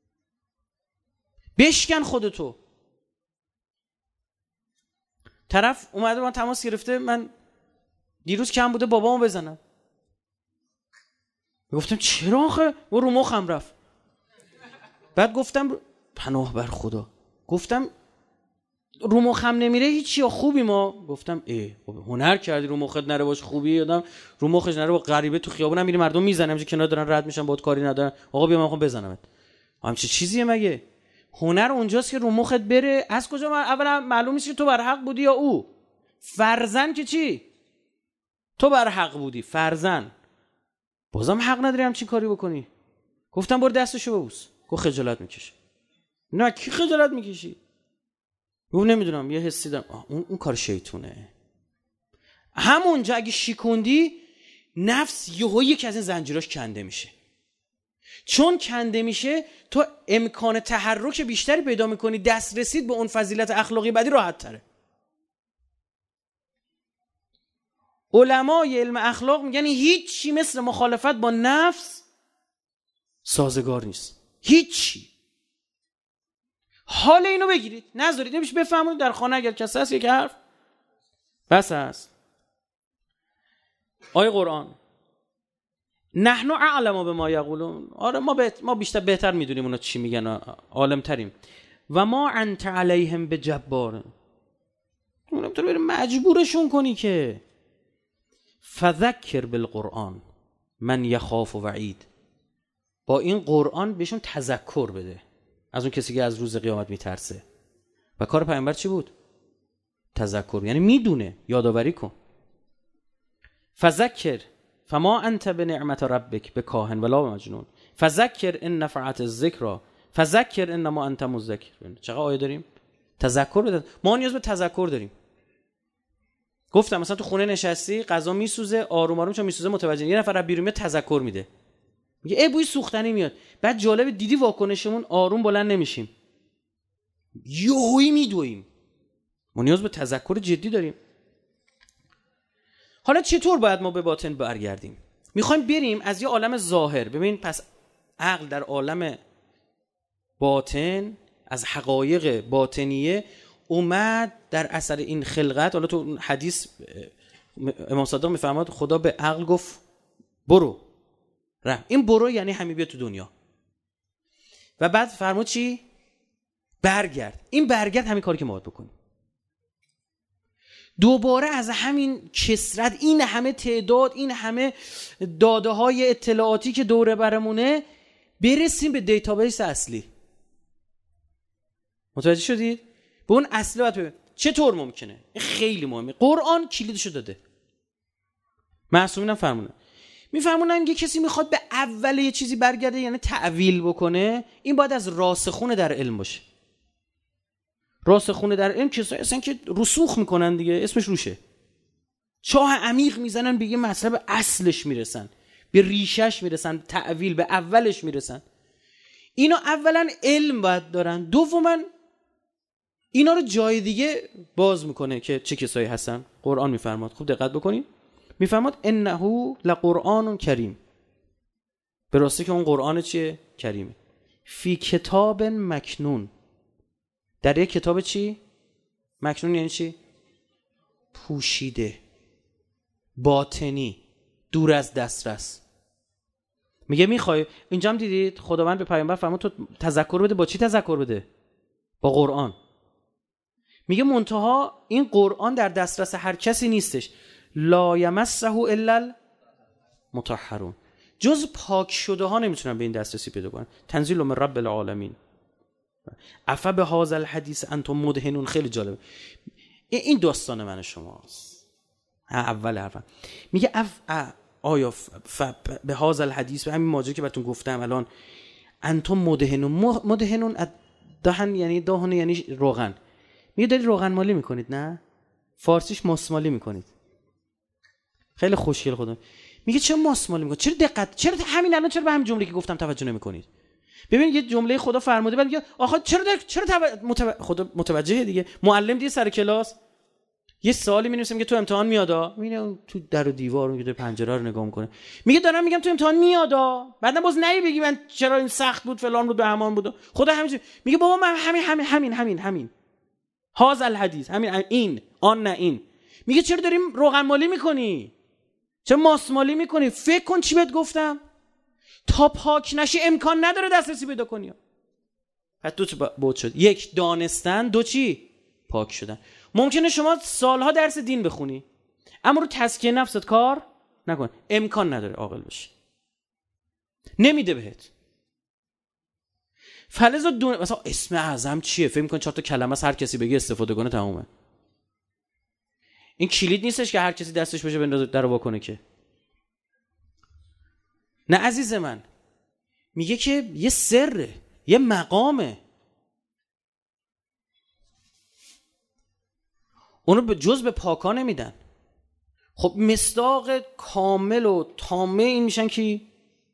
بشکن خودتو. طرف اومده من تماس گرفته، من دیروز کم بوده بابامو بزنم. گفتم چرا آخه؟ و رو مخم رفت. بعد گفتم پناه بر خدا، گفتم رو مخم نمیره هیچی، خوبی ما. گفتم هنر کردی رو مخت نره باش خوبی، آدم رو مخش نره با غریبه تو خیابون میری مردم میزنه همینجوری کنار دارن رد میشن باهات کاری ندارن، آقا بیا من میخوام بزنمت. همچین چیزیه مگه؟ هنر اونجاست که رو مخت بره. از کجا اولا معلوم نیست که تو بر حق بودی یا او. فرضاً که چی؟ تو بر حق بودی فرضاً، بازم حق نداری همچین کاری بکنی. گفتم برو دستشو ببوس. گفت خجالت میکشه. نه کی خجالت میکشی؟ گفت نمیدونم یه حسی دارم. اون کار شیطونه. همونجا اگه شیکوندی نفس یکی از این زنجیراش کنده میشه. چون کنده میشه تو امکان تحرک بیشتری پیدا میکنی، دست رسید به اون فضیلت اخلاقی بعدی راحت تره. علمای علم اخلاق میگن هیچی مثل مخالفت با نفس سازگار نیست. هیچی. حال اینو بگیرید، نذارید نمیشه بفهمونید در خانه اگر کسی هست یک حرف بس هست. آیه قرآن نحن اعلم بما یقولون، آره ما بیشتر بهتر میدونیم اونا چی میگن، عالم تریم. و ما انت علیهم بجبار، اونم تو بری مجبورشون کنی که. فذکر بالقرآن من یخاف وعید، با این قرآن بهشون تذکر بده از اون کسی که از روز قیامت میترسه. و کار پیامبر چی بود؟ تذکر، یعنی میدونه، یادآوری کن. فذکر فما انت بنعمت ربک بکاهن ولا مجنون، فذکر ان نفعت الذکر، فذکر انما انت مذکر. چقدر آیه داریم؟ تذکر بده. ما نیاز به تذکر داریم. گفتم مثلا تو خونه نشستی، غذا میسوزه، آروم آروم چون میسوزه متوجه، یه نفر از بیرون میاد تذکر میده، میگه ای بوی سوختنی میاد. بعد جالب دیدی واکنشمون آروم بلند نمیشیم، یهویی میدویم. ما نیاز به تذکر جدی داریم. حالا چطور باید ما به باطن برگردیم؟ میخوایم بریم از یه عالم ظاهر. ببین پس عقل در عالم باطن از حقایق باطنیه اومد در اثر این خلقت. حالا تو حدیث امام صادق میفرماد خدا به عقل گفت برو رحم. این برو یعنی همین بیا تو دنیا. و بعد فرمود چی؟ برگرد. این برگرد همین کاری که ما باید بکنیم. دوباره از همین کثرت، این همه تعداد، این همه داده های اطلاعاتی که دوره برمونه برسیم به دیتابیس اصلی. متوجه شدید؟ به اون اصلی باید ببین. چطور ممکنه؟ خیلی مهمه. قرآن کلیدشو داده. معصومین هم فرمونه. میفرمونن یه کسی میخواد به اول یه چیزی برگرده یعنی تعویل بکنه، این باید از راسخونه در علم باشه. راسخونه در علم کسایی هستن که رسوخ میکنن دیگه، اسمش روشه. چاه عمیق میزنن به یه مطلب اصلش میرسن، به ریشش میرسن، تعویل به اولش میرسن. اینا اولا علم باید دارن، دوما اینا رو جای دیگه باز میکنه که چه کسایی هستن. قرآن میفرماد، خوب دقت بکنید، میفرماد انه لقرآن کریم. به راستی که اون قرآن چیه؟ کریمه. فی کتاب مکنون. در یک کتاب چی؟ مکنون یعنی چی؟ پوشیده، باطنی، دور از دسترس. میگه میخوای، اینجا هم دیدید خداوند به پیامبر فرمود تو تذکر بده. با چی تذکر بده؟ با قرآن. میگه منتها این قرآن در دسترس هر کسی نیستش. لا یمسه الا المطهرون. جز پاک شده ها نمیتونن به این دسترسی پیدا کنن. تنزیل من رب العالمین. عفا به هذا الحدیث انتم مدهنون. خیلی جالبه. این داستان من شماست. اول حرفم میگه آیا به هذا الحدیث، به همین ماجرا که براتون گفتم الان، انتم مدهنون. مدهنون دهن یعنی دهن یعنی روغن. میگه دارید روغن مالی میکنید، نه فارسیش ماسمالی میکنید. خیلی خوشگل خدا میگه چرا ماسمالی میکنید؟ چرا دقت، چرا همین الان چرا به همین جمله که گفتم توجه نمیکنید؟ ببین یه جمله خدا فرموده، بعد میگه آخه خدا متوجهه دیگه. معلم دیگه سر کلاس یه سوالی می‌نویسه، میگه تو امتحان میادا، میبینه تو در و دیوار میگه پنجره رو نگاه میکنه، میگه دارم میگم تو امتحان میادا، بعدم باز نهی بگی من چرا این سخت بود فلان بود بهمان بود. خدا همین میگه بابا من همین هذا الحدیث، همین این آن نه این. میگه چرا داریم روغن مالی میکنی؟ چرا ماسمالی میکنی؟ فکر کن چی بهت گفتم. تا پاک نشی امکان نداره دسترسی پیدا کنی. پس دو تا بود شد. یک دانستن، دو چی؟ پاک شدن. ممکنه شما سالها درس دین بخونی اما رو تزکیه نفست کار نکن. امکان نداره عاقل بشی، نمیده بهت. فلذا مثلا اسم اعظم چیه؟ فکر می‌کنی 4 تا کلمه از هر کسی بگی استفاده کنه تمومه. این کلید نیستش که هر کسی دستش بشه بندازه درو واکنه که. نه عزیز من، میگه که یه سره، یه مقامه، اونو به جز به پاکا نمیدن. خب مصداق کامل و تامه این میشن کی؟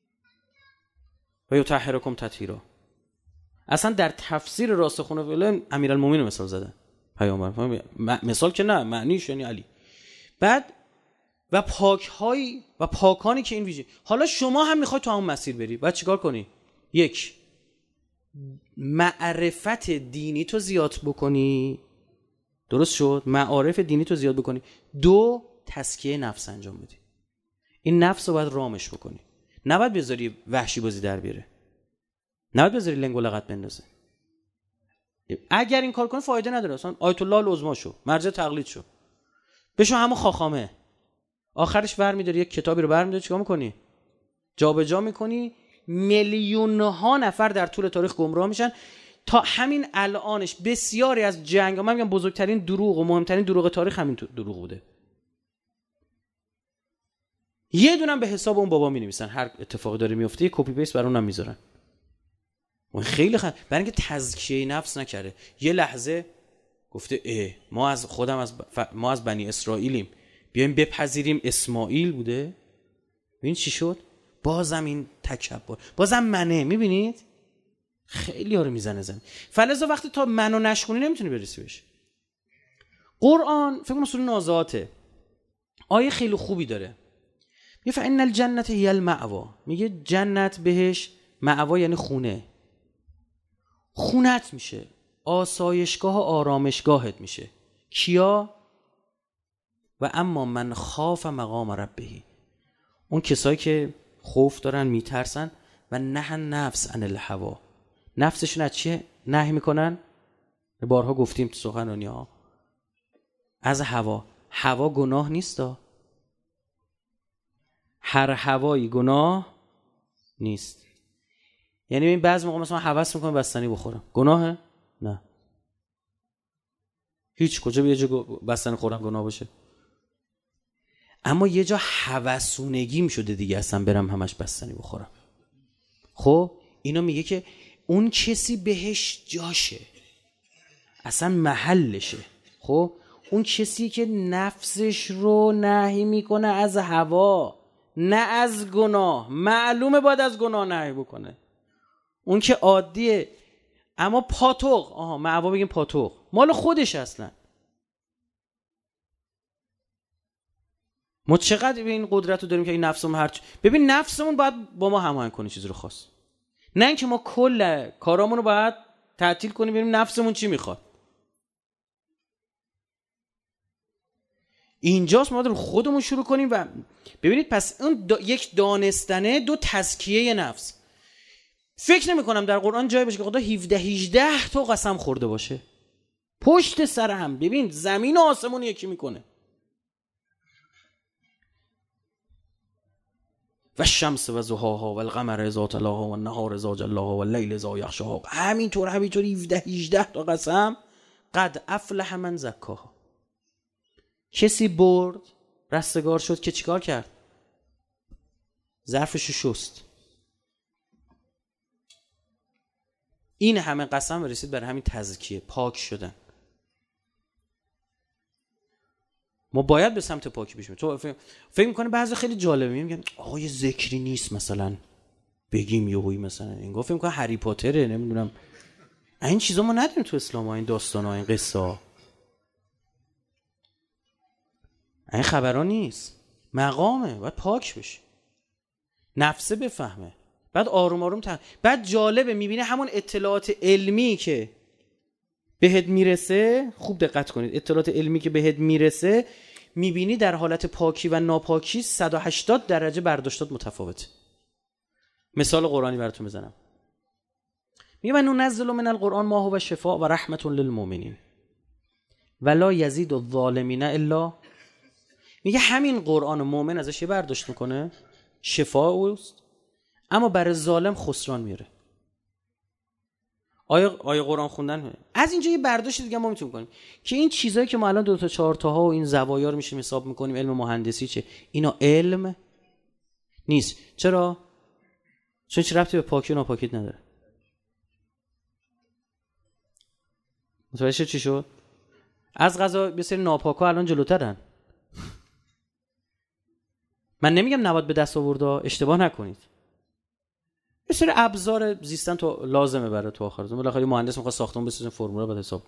و یطهرکم تطهیرا. اصلا در تفسیر راسخون فی العلم امیرالمومنین مثال زدن پیامبر. مثال که نه، معنیش یعنی علی. بعد و پاک‌های و پاکانی که این ویژه. حالا شما هم میخوای تو همون مسیر بری، باید چیکار کنی؟ یک، معرفت دینی تو زیاد بکنی. درست شد؟ معارف دینی تو زیاد بکنی. دو، تزکیه نفس انجام بدی. این نفس رو باید رامش بکنی. نباید بذاری وحشی بازی در بیاره، نباید بذاری لنگ و لغت بندازه. اگر این کار کنی فایده نداره. اصلا آیت الله العظما شو، مرجع تقلید شو، بشو همون خاخامه. آخرش برمی‌داری یک کتابی رو برمی‌داری چیکار می‌کنی؟ جابجا می‌کنی. میلیون‌ها نفر در طول تاریخ گمراه میشن. تا همین الانش بسیاری از جنگ‌ها، من میگم بزرگترین دروغ و مهمترین دروغ تاریخ همین دروغ بوده. یه دونم به حساب اون بابا می‌نویسن، هر اتفاقی داره میفته کپی پیست بر اونم میذارن. اون خیلی برای اینکه تزکیه نفس نکرده. یه لحظه گفته ما از بنی اسرائیلیم، بیایم بپذیریم اسماعیل بوده. ببین چی شد؟ بازم این تکبر، بازم منه. میبینید خیلی ها رو میزنه زمین. فلذا وقتی تا منو نشکنی نمیتونی برسی بهش. قرآن فکر کنم سوره نازعاته، آیه خیلی خوبی داره، میگه فإن الجنة هی المأوا. میگه جنت بهش مأوا یعنی خونه، خونت میشه، آسایشگاه و آرامشگاهت میشه. کیا؟ و اما من خاف مقام ربه، اون کسایی که خوف دارن، میترسن، و نه نفس عن الهوا، نفسشون از چیه نهی میکنن؟ بارها گفتیم تو سخنرانی ها، از هوا. هوا گناه نیستا، هر هوایی گناه نیست. یعنی این بعضی موقع مثلا هوس میکنم بستنی بخورم، گناهه؟ نه. هیچ کجا به یه جا بستنی خورم گناه باشه؟ اما یه جا هوسونگیم شده دیگه اصلا برم همش بستنی بخورم. خب اینا میگه که اون کسی بهش جاشه، اصلا محلشه. خب اون کسی که نفسش رو نهی میکنه از هوا، نه از گناه، معلومه باید از گناه نهی بکنه. اون که عادیه، اما پاتوق، معوا بگیم پاتوق، مال خودش اصلا. ما چقدر این قدرت رو داریم که این نفسمون ببین نفسمون باید با ما هماهنگ کنه چیزی رو خواست، نه اینکه ما کل کارامون رو باید تعطیل کنیم ببینیم نفسمون چی میخواد. اینجاست ما رو خودمون شروع کنیم. و ببینید پس اون یک دانستنه، دو تزکیه نفس. فکر نمی کنم در قرآن جایی باشه که خدا 17-18 تا قسم خورده باشه پشت سر هم. ببین زمین و آسمون یکی میکنه. و الشمس و ضحاها و القمر اذا تلاها و النهار اذا جلاها و اللیل اذا یغشاها. همینطور 17-18 تا قسم. قد افلح من زکاها. کسی برد رستگار شد که چیکار کرد؟ ظرفشو شست. این همه قسم رسید برای همین تزکیه، پاک شدن. ما باید به سمت پاکی بشیم. تو فکر می‌کنی بعضی خیلی جالبه میگن آقا یه ذکری نیست مثلا بگیم یهویی مثلا انگار فکر می‌کنم هری پاتره، نمیدونم این چیزا ما نداریم تو اسلام ها، این داستانا، این قصه ها، این خبرها نیست. مقامه باید پاک بشه، نفسه بفهمه، بعد آروم آروم بعد جالبه میبینه همون اطلاعات علمی که بهت میرسه، خوب دقت کنید، اطلاعات علمی که بهت میرسه میبینی در حالت پاکی و ناپاکی 180 درجه برداشتات متفاوته. مثال قرآنی براتون بزنم. میگه من ننزل من القرآن ما هو شفاء و رحمت للمؤمنین ولا یزید الظالمین الا. میگه همین قرآن مؤمن ازش یه برداشت میکنه شفاء اوست، اما برای ظالم خسران میاره. آیه قرآن خوندن از اینجا یه برداشت دیگه ما میتونیم کنیم که این چیزایی که ما الان 2 تا 4 تاها و این زوایا رو میشیم حساب میکنیم علم مهندسی چه، اینا علم نیست. چرا؟ چون چه ربطی به پاکی و ناپاکیت نداره. متوجه چی شد؟ از قضا یه سری ناپاکا الان جلوترن. من نمیگم نباید به دست آورده، اشتباه نکنید، یه سری ابزار زیستن تو لازمه برای تو آخر. بالاخره مهندس میخواد ساختمون بسازه، فرمول بعد حساب.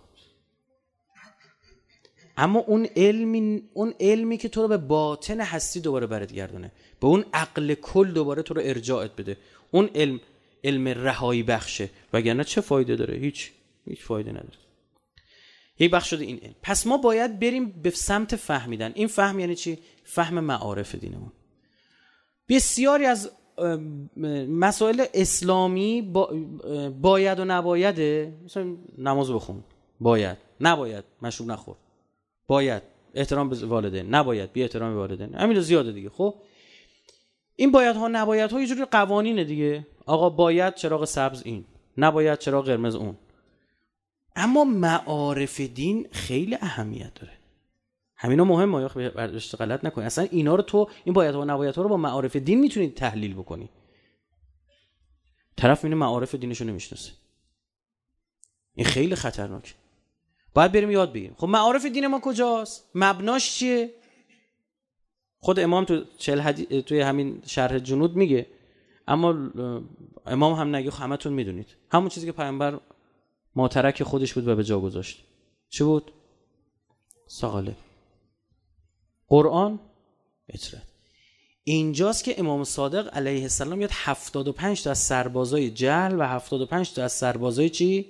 اما اون علمی که تو رو به باطن هستی دوباره برات گردونه، به اون عقل کل دوباره تو رو ارجاعت بده، اون علم رهایی بخشه. وگرنه چه فایده داره؟ هیچ فایده نداره. یک بخش شده این علم. پس ما باید بریم به سمت فهمیدن. این فهم یعنی چی؟ فهم معارف دینمون. بسیاری از مسائل اسلامی باید و نبایده. مثلا نماز بخون، باید، نباید مشروب نخور، باید احترام به والدین، نباید بی احترام به والدین، همین زیاده دیگه. خب این باید ها نباید ها یه جوری قوانینه دیگه. آقا باید چراغ سبز این، نباید چراغ قرمز اون. اما معارف دین خیلی اهمیت داره. همینا مهمه، یا برداشت غلط نکنی. اصلا اینا رو تو این باید و نباید ها رو با معارف دین میتونی تحلیل بکنی. طرف اینو معارف دینشو نمیشناسه، این خیلی خطرناکه. باید بریم یاد بگیریم. خب معارف دین ما کجاست؟ مبناش چیه؟ خود امام توی همین شرح جنود میگه، اما امام هم نگه، همتون میدونید همون چیزی که پیامبر ماترک خودش بود و به جا گذاشت. چی بود؟ ساقاله، قرآن، اطرت. اینجاست که امام صادق علیه السلام میاد 75 تا از سربازای جهل و 75 تا از سربازای چی؟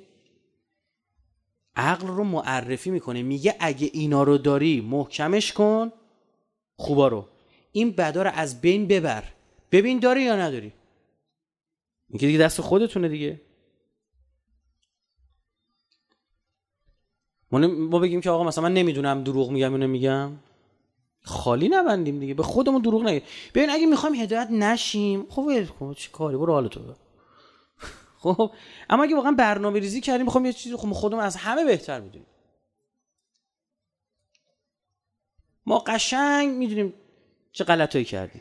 عقل رو معرفی میکنه، میگه اگه اینا رو داری محکمش کن، خوبا رو، این بدا رو از بین ببر، ببین داری یا نداری. میگه دیگه دست خودتونه دیگه. ما بگیم که آقا مثلا من نمیدونم دروغ میگم یا نمیگم، خالی نبندیم دیگه، به خودمون دروغ نگیم. ببین اگه میخوایم هدایت نشیم، خب چه کاری، برو حالتو ببر. خب اما اگه واقعا برنامه‌ریزی کردیم میخوام یه چیزی خودمون از همه بهتر بدونیم، ما قشنگ میدونیم چه غلطایی کردیم،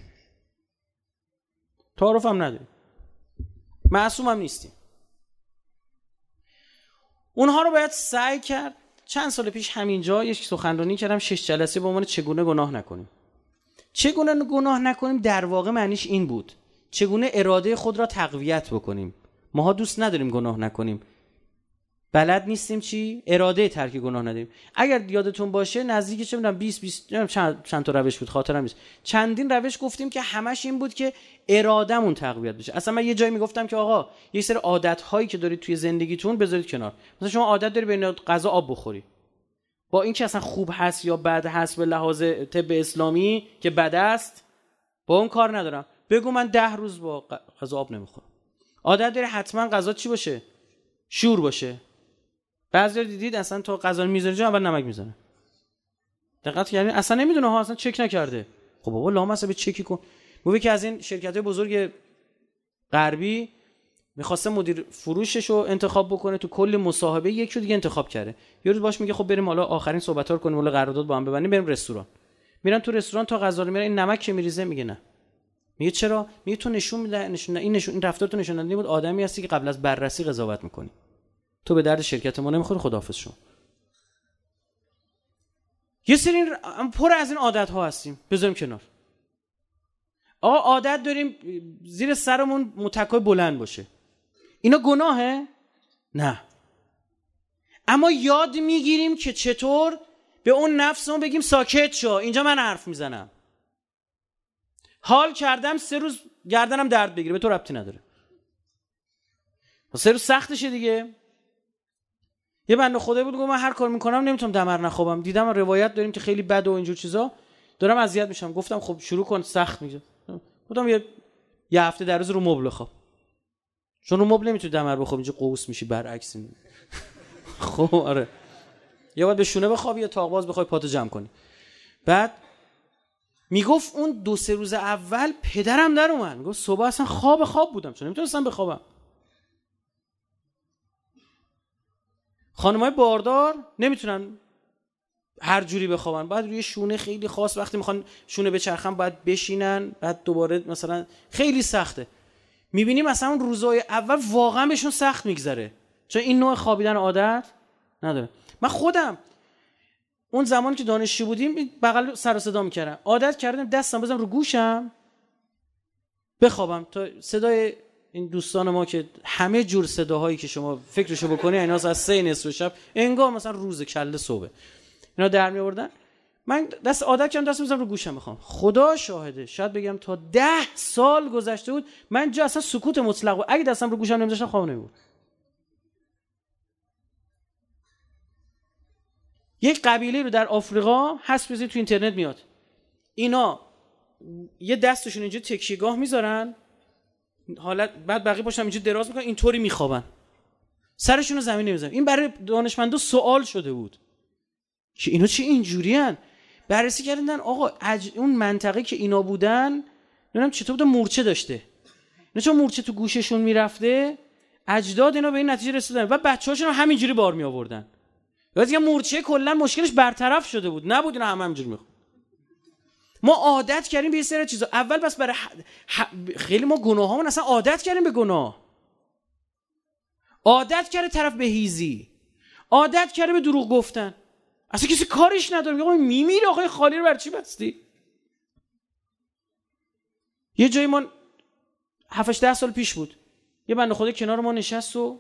تعارف هم نداریم، معصوم هم نیستیم. اونها رو باید سعی کرد. چند سال پیش همینجا یک سخنرانی کردم 6 جلسه به عنوان چگونه گناه نکنیم. چگونه گناه نکنیم در واقع معنیش این بود چگونه اراده خود را تقویت بکنیم. ماها دوست نداریم گناه نکنیم، بلد نیستیم چی؟ اراده ترک گناه نداریم. اگر یادتون باشه نزدیک چه میدونم 20 چند تا روش بود، خاطرم نیست، چندین روش گفتیم که همش این بود که ارادهمون تقویت بشه. اصلا من یه جایی میگفتم که آقا یه سری عادت هایی که دارید توی زندگیتون بذارید کنار. مثلا شما عادت داری بین غذا آب بخوری، با این که اصلا خوب هست یا بد هست به لحاظ طب اسلامی که بد است، با اون کار ندارم، بگو من 10 روز با غذا آب نمیخورم. عادت داری حتما غذا چی باشه؟ شور باشه. بعضی دیدید اصلا تو غذا میذاره جا اول نمک میزنه. دقت کردین؟ اصلا نمیدونه ها، اصلا چک نکرده. خب بابا لامصب به چکی کن. موقعی که از این شرکت‌های بزرگ غربی می‌خواسته مدیر فروشش رو انتخاب بکنه، تو کل مصاحبه یک شو دیگه انتخاب کرده. یه روز باش میگه خب بریم حالا آخرین صحبت‌ها رو کنیم، ولی قرارداد با هم ببندیم، بریم رستوران. میرن تو رستوران تا غذا رو میرن، این نمک که میریزه میگه نه. میگه چرا؟ میگه تو نشون میده، این رفتار تو نشون دادی بود آدمی هستی که قبل از بررسی قضاوت می‌کنی. تو به درد شرکت ما نمیخوری، خداحافظ شو. یه سری پر از این عادت ها هستیم، بذاریم کنار. آقا عادت داریم زیر سرمون متکای بلند باشه، اینا گناهه؟ نه. اما یاد میگیریم که چطور به اون نفسمون بگیم ساکت شو، اینجا من حرف میزنم. حال کردم 3 روز گردنم درد بگیره، به تو ربطی نداره. 3 روز سختشه دیگه. یه بنده خدایی بود گفت من هر کار میکنم نمیتونم دمر نخوابم. دیدم روایت داریم که خیلی بد و اینجور چیزا، دارم اذیت میشم. گفتم خب شروع کن، سخت میشه. گفتم یه هفته در روز رو مبل خواب، چون رو مبل نمیتونی دمر بخواب، اینجا قوس میشی برعکس. خب آره، یا باید به شونه بخوابی یا تاق‌باز بخوای پاتو جمع کنی. بعد میگفت اون 2-3 روز اول پدرم در اومد، میگفت صبح اصلا خواب بودم چون نمیتونستم بخوابم. خانمای باردار نمیتونن هر جوری بخوابن، باید روی شونه خیلی خاص، وقتی میخوان شونه بچرخن باید بشینن، بعد دوباره مثلا خیلی سخته. میبینیم مثلا اون روزهای اول واقعا بهشون سخت میگذره، چون این نوع خوابیدن عادت نداره. من خودم اون زمان که دانشجو بودیم بغل سر و صدا میکردم، عادت کردم دستم بزنم رو گوشم بخوابم تا صدای این دوستان ما که همه جور صداهایی که شما فکرشو بکنی اینا از 3 نصف شب انگار مثلا روز کله صبح اینا در می آوردن، من دست عادت کردم دست بزنم رو گوشم بخوام. خدا شاهده شاید بگم تا 10 سال گذشته بود من جا اصلا سکوت مطلق بود، اگه دستم رو گوشم نمیذاشتم خواب نمیبرد. یک قبیله رو در آفریقا هست، بزنید تو اینترنت میاد، اینا یه دستشون اینجا تکیه‌گاه میذارن، حالت بعد بقیه باشن اینجا دراز میکنن، اینطوری میخوابن، سرشون رو زمین نمیذارن. این برای دانشمندا سوال شده بود که اینا چی اینجورین. بررسی کردن آقا اون منطقه که اینا بودن نمیدونم چطور بوده، مورچه داشته، اینا چون مورچه تو گوششون میرفته اجداد اینا به این نتیجه رسیدن و بچه‌هاشون هم همینجوری بار می آوردن. یعنی مورچه کلا مشکلش برطرف شده بود، نبود اینا همینجوری میخواد. ما عادت کردیم به یه سری چیزا، اول بس برای خیلی ما گناهامون اصلا عادت کردیم به گناه، عادت کرده طرف به هیزی، عادت کرده به دروغ گفتن، اصلا کسی کارش نداره. میگه آقا میمیره، آقای خالی رو بر چی بستی؟ یه جایی ما 7-10 سال پیش بود، یه بنده خدا کنار ما نشست و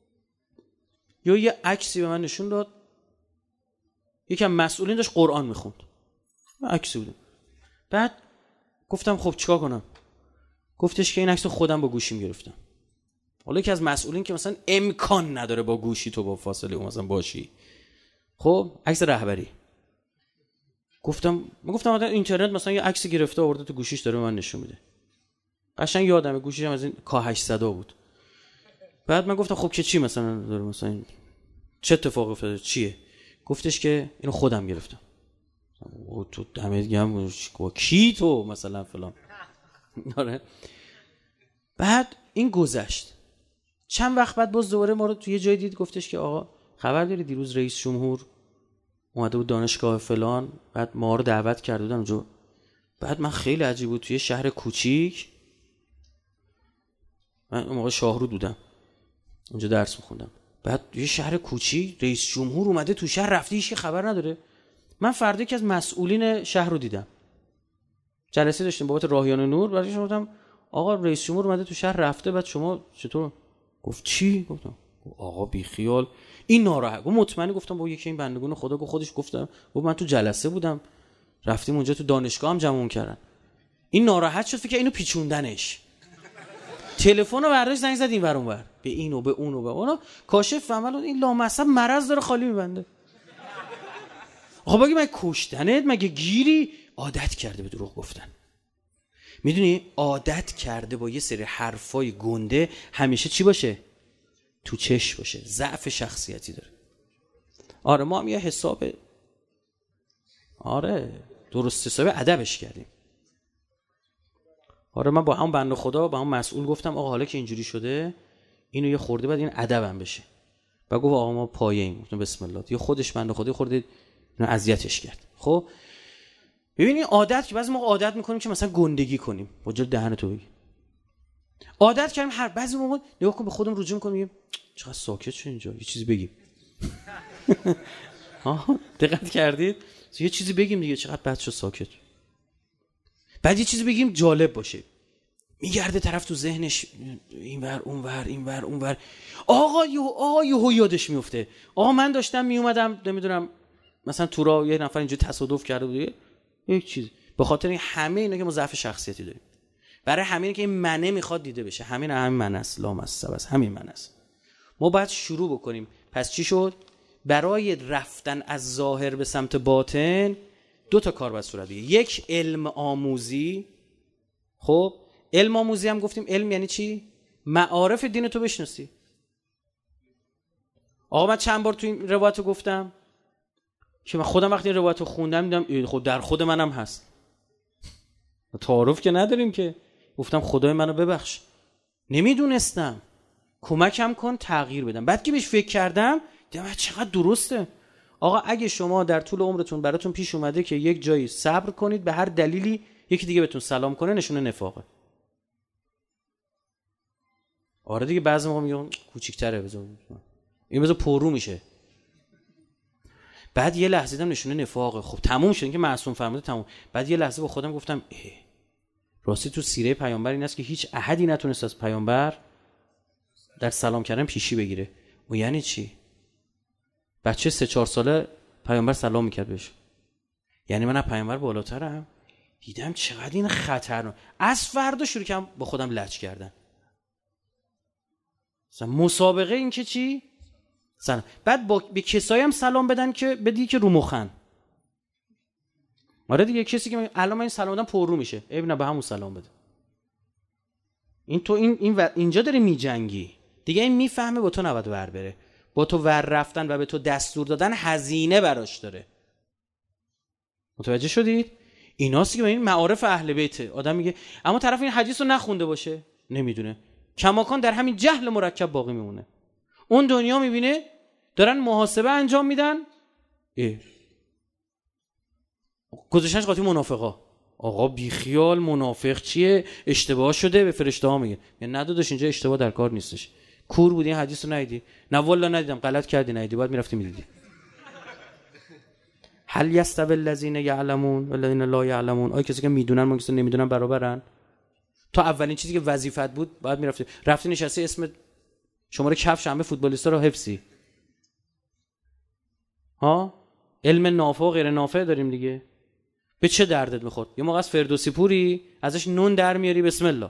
یه عکسی به من نشون داد، یکم مسئولین داشت قرآن میخوند، عکسی بود. بعد گفتم خب چیکار کنم؟ گفتش که این عکس رو خودم با گوشیم گرفتم. حالا یکی از مسئولین که مثلا امکان نداره با گوشی تو با فاصله اون مثلا باشی، خب عکس رهبری. گفتم اینترنت مثلا یه عکسی گرفته آورده تو گوشیش داره من نشون میده. قشنگ یادمه گوشیش هم از این K800 بود. بعد من گفتم خب که چی مثلا داره، مثلا چه اتفاقی افتاده، چیه؟ گفتش که اینو خودم گرفتم. او تو دمت گرم، کی تو مثلا فلان. آره. بعد این گذشت. چند وقت بعد باز دوباره ما رو تو یه جای دید، گفتش که آقا خبر داری دیروز رئیس جمهور اومده بود دانشگاه فلان، بعد ما رو دعوت کرده بودن اونجا. بعد من خیلی عجیب بود، توی شهر کوچیک، من اون موقع شاهرود بودم اونجا درس می‌خوندم، بعد یه شهر کوچیک رئیس جمهور اومده تو شهر، رفته هیچ کی خبر نداره. من فردا که از مسئولین شهر رو دیدم، جلسه داشتیم بابت راهیان نور، بعدش گفتم آقا رئیس جمهور اومده تو شهر رفته، بعد شما چطور؟ گفت چی؟ گفتم آقا بی خیال، این ناراحت. گفت مطمئنی؟ گفتم با یکی این بندگان خدا، گفت خودش گفتم، گفت من تو جلسه بودم، رفتیم اونجا تو دانشگاه هم جمعون کردن. این ناراحت شد، فکر اینو پیچوندنش، تلفن رو برداشت زنگ زد این ور اون ور، به اینو به اونو به اونو، کاشف فهمل این لامصب مرض داره خالی میبنده. آقا بگی من کشتنت مگه گیری؟ عادت کرده به دروغ گفتن. میدونی عادت کرده با یه سری حرفای گنده همیشه چی باشه؟ تو چش باشه. ضعف شخصیتی داره. آره ما هم یه حساب، آره درست حساب ادبش کردیم. آره من با هم بنده خدا با هم مسئول گفتم آقا حالا که اینجوری شده اینو یه خورده بعد این ادبم بشه. و گفت آقا ما پایه‌ایم. گفتم بسم الله. یه خودش بنده خدا خورده اینو اذیتش کرد. خب ببینید عادت که بعضی موقع عادت میکنیم که مثلا گندگی کنیم، با جلد دهن تو بگی. عادت کردیم هر بعضی موقع نگاه کن به خودم رجوع میکنم میگم چقدر ساکت شو اینجا، یه چیزی بگیم. دقت کردید؟ یه چیزی بگیم دیگه، چقدر بد شد ساکت. بعد یه چیزی بگیم جالب باشه. میگرده طرف تو ذهنش اینور اونور. آقا یادش میفته. آقا من داشتم میومدم نمیدونم مثلا تو راه یه نفر اینجا تصادف کرده بود، یک چیز. به خاطر این همه اینا که ما ضعف شخصیتی داریم، برای همین که این منه میخواد دیده بشه، همین منه است، لامصب است، همین منه است. ما باید شروع بکنیم. پس چی شد؟ برای رفتن از ظاهر به سمت باطن 2 تا کار باید صورت بگیره. یک علم آموزی. خب علم آموزی هم گفتیم علم یعنی چی؟ معارف دین تو بشناسی. آقا من چند بار تو این روایت رو گفتم که من خودم وقتی این روایت رو خوندم دیدم خود در خود منم هست. تعارف که نداریم که. گفتم خدای منو ببخش، نمیدونستم، کمکم کن تغییر بدم. بعد که بهش فکر کردم دیدم چقدر درسته. آقا اگه شما در طول عمرتون براتون پیش اومده که یک جایی صبر کنید به هر دلیلی یکی دیگه بهتون سلام کنه، نشونه نفاقه. آره دیگه بعضی موقع میگم کوچیک‌تره بذار این بذار پررو میشه، بعد یه لحظه دیدم نشونه نفاقه. خب تموم شد که معصوم فرموده تموم. بعد یه لحظه با خودم گفتم راستی تو سیره پیامبر این است که هیچ احدی نتونست از پیامبر در سلام کردن پیشی بگیره. و یعنی چی؟ بچه 3-4 ساله پیامبر سلام میکرد بهش، یعنی من از پیامبر بالاترم؟ دیدم چقدر این خطرناک. از فردا شروع کردم با خودم لج کردن. مثلا مسابقه این که چی؟ سلام. بعد به کسایی هم سلام بدن که بدی که رو مخن. آره دیگه کسی که الان من این سلام بدم پر رو میشه، عیب نه به همون سلام بده. این تو اینجا داری میجنگی دیگه. این میفهمه با تو نباید ور بره، با تو ور رفتن و به تو دستور دادن هزینه براش داره. متوجه شدید؟ ایناست که این معارف اهل بیته. آدم میگه اما طرف این حدیث رو نخونده باشه، نمیدونه، کماکان در همین جهل مرکب باقی میمونه. اون دنیا میبینه دارن محاسبه انجام میدن، گذاشتنش قاطی منافقا. آقا بیخیال، منافق چیه؟ اشتباه شده، به فرشته ها میگه نداداش اینجا اشتباه در کار نیستش. کور بودی این حدیث رو ندیدی؟ نه والله ندیدم. غلط کردی ندیدی، باید میرفتی میدیدی. هل یستوی الذین یعلمون والذین لا یعلمون؟ آیا کسی که میدونن با کسی که نمیدونن برابرن؟ تا اولین چیزی که وظیفت بود باید رفتی نشستی اسم شماره کفش همه فوتبالیستا رو حفظی. ها علم نافع و غیر نافع داریم دیگه. به چه دردت میخورد؟ یه موقع از فردوسی پوری ازش نون در میاری بسم الله.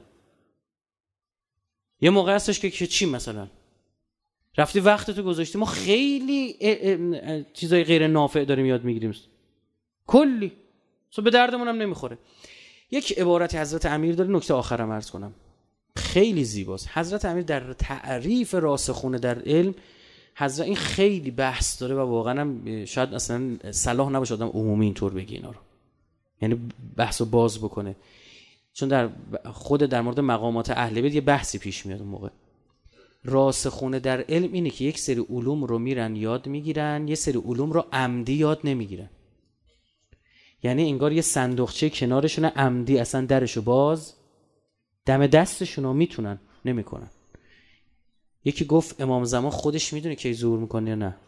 یه موقع هستش که چی مثلا رفتی وقتتو گذاشتی. ما خیلی چیزای غیر نافع داریم یاد میگیریم کلی، به دردمون هم نمیخوره. یک عبارتی حضرت امیر داره، نکته آخرم عرض کنم، خیلی زیباست. حضرت امیر در تعریف راسخونه در علم، حضرت این خیلی بحث داره و واقعا هم شاید اصلا صلاح نباشه آدم عمومی اینطور بگی اینا رو، یعنی بحثو باز بکنه، چون در مورد مقامات اهل بیت یه بحثی پیش میاد. اون موقع راسخونه در علم اینه که یک سری علوم رو میرن یاد میگیرن، یه سری علوم رو عمدی یاد نمیگیرن. یعنی انگار یه صندوقچه کنارشون عمدی اصلا درشو باز دم دستشون رو میتونن نمیکنن. یکی گفت امام زمان خودش میدونه که ظهور میکنه یا نه.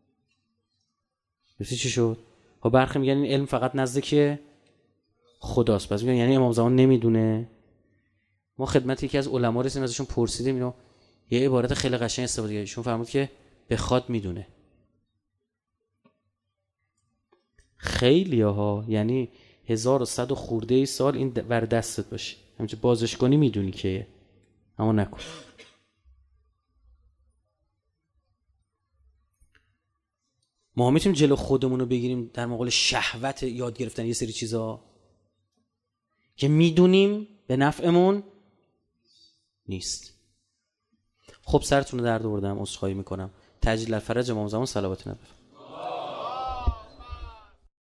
بسی چی شد؟ ها برخی میگن این علم فقط نزد که خداست، پس میگن یعنی امام زمان نمیدونه. ما خدمت یکی از علما رسیدیم، ازشون پرسیدیم اینو، یه عبارت خیلی قشنگ استفاده کرد. ایشون فرمود که بخواد میدونه. خیلی ها، یعنی 1100 خورده سال این ور دستت باشه، همینجور بازش کنی میدونی که، اما نکن. ما میتونیم جلو خودمون رو بگیریم در مقابل شهوت یاد گرفتن یه سری چیزا که میدونیم به نفعمون نیست. خب سرتون رو درد آوردم، عذرخواهی میکنم. تعجیل الفرج امام زمان صلوات نبی.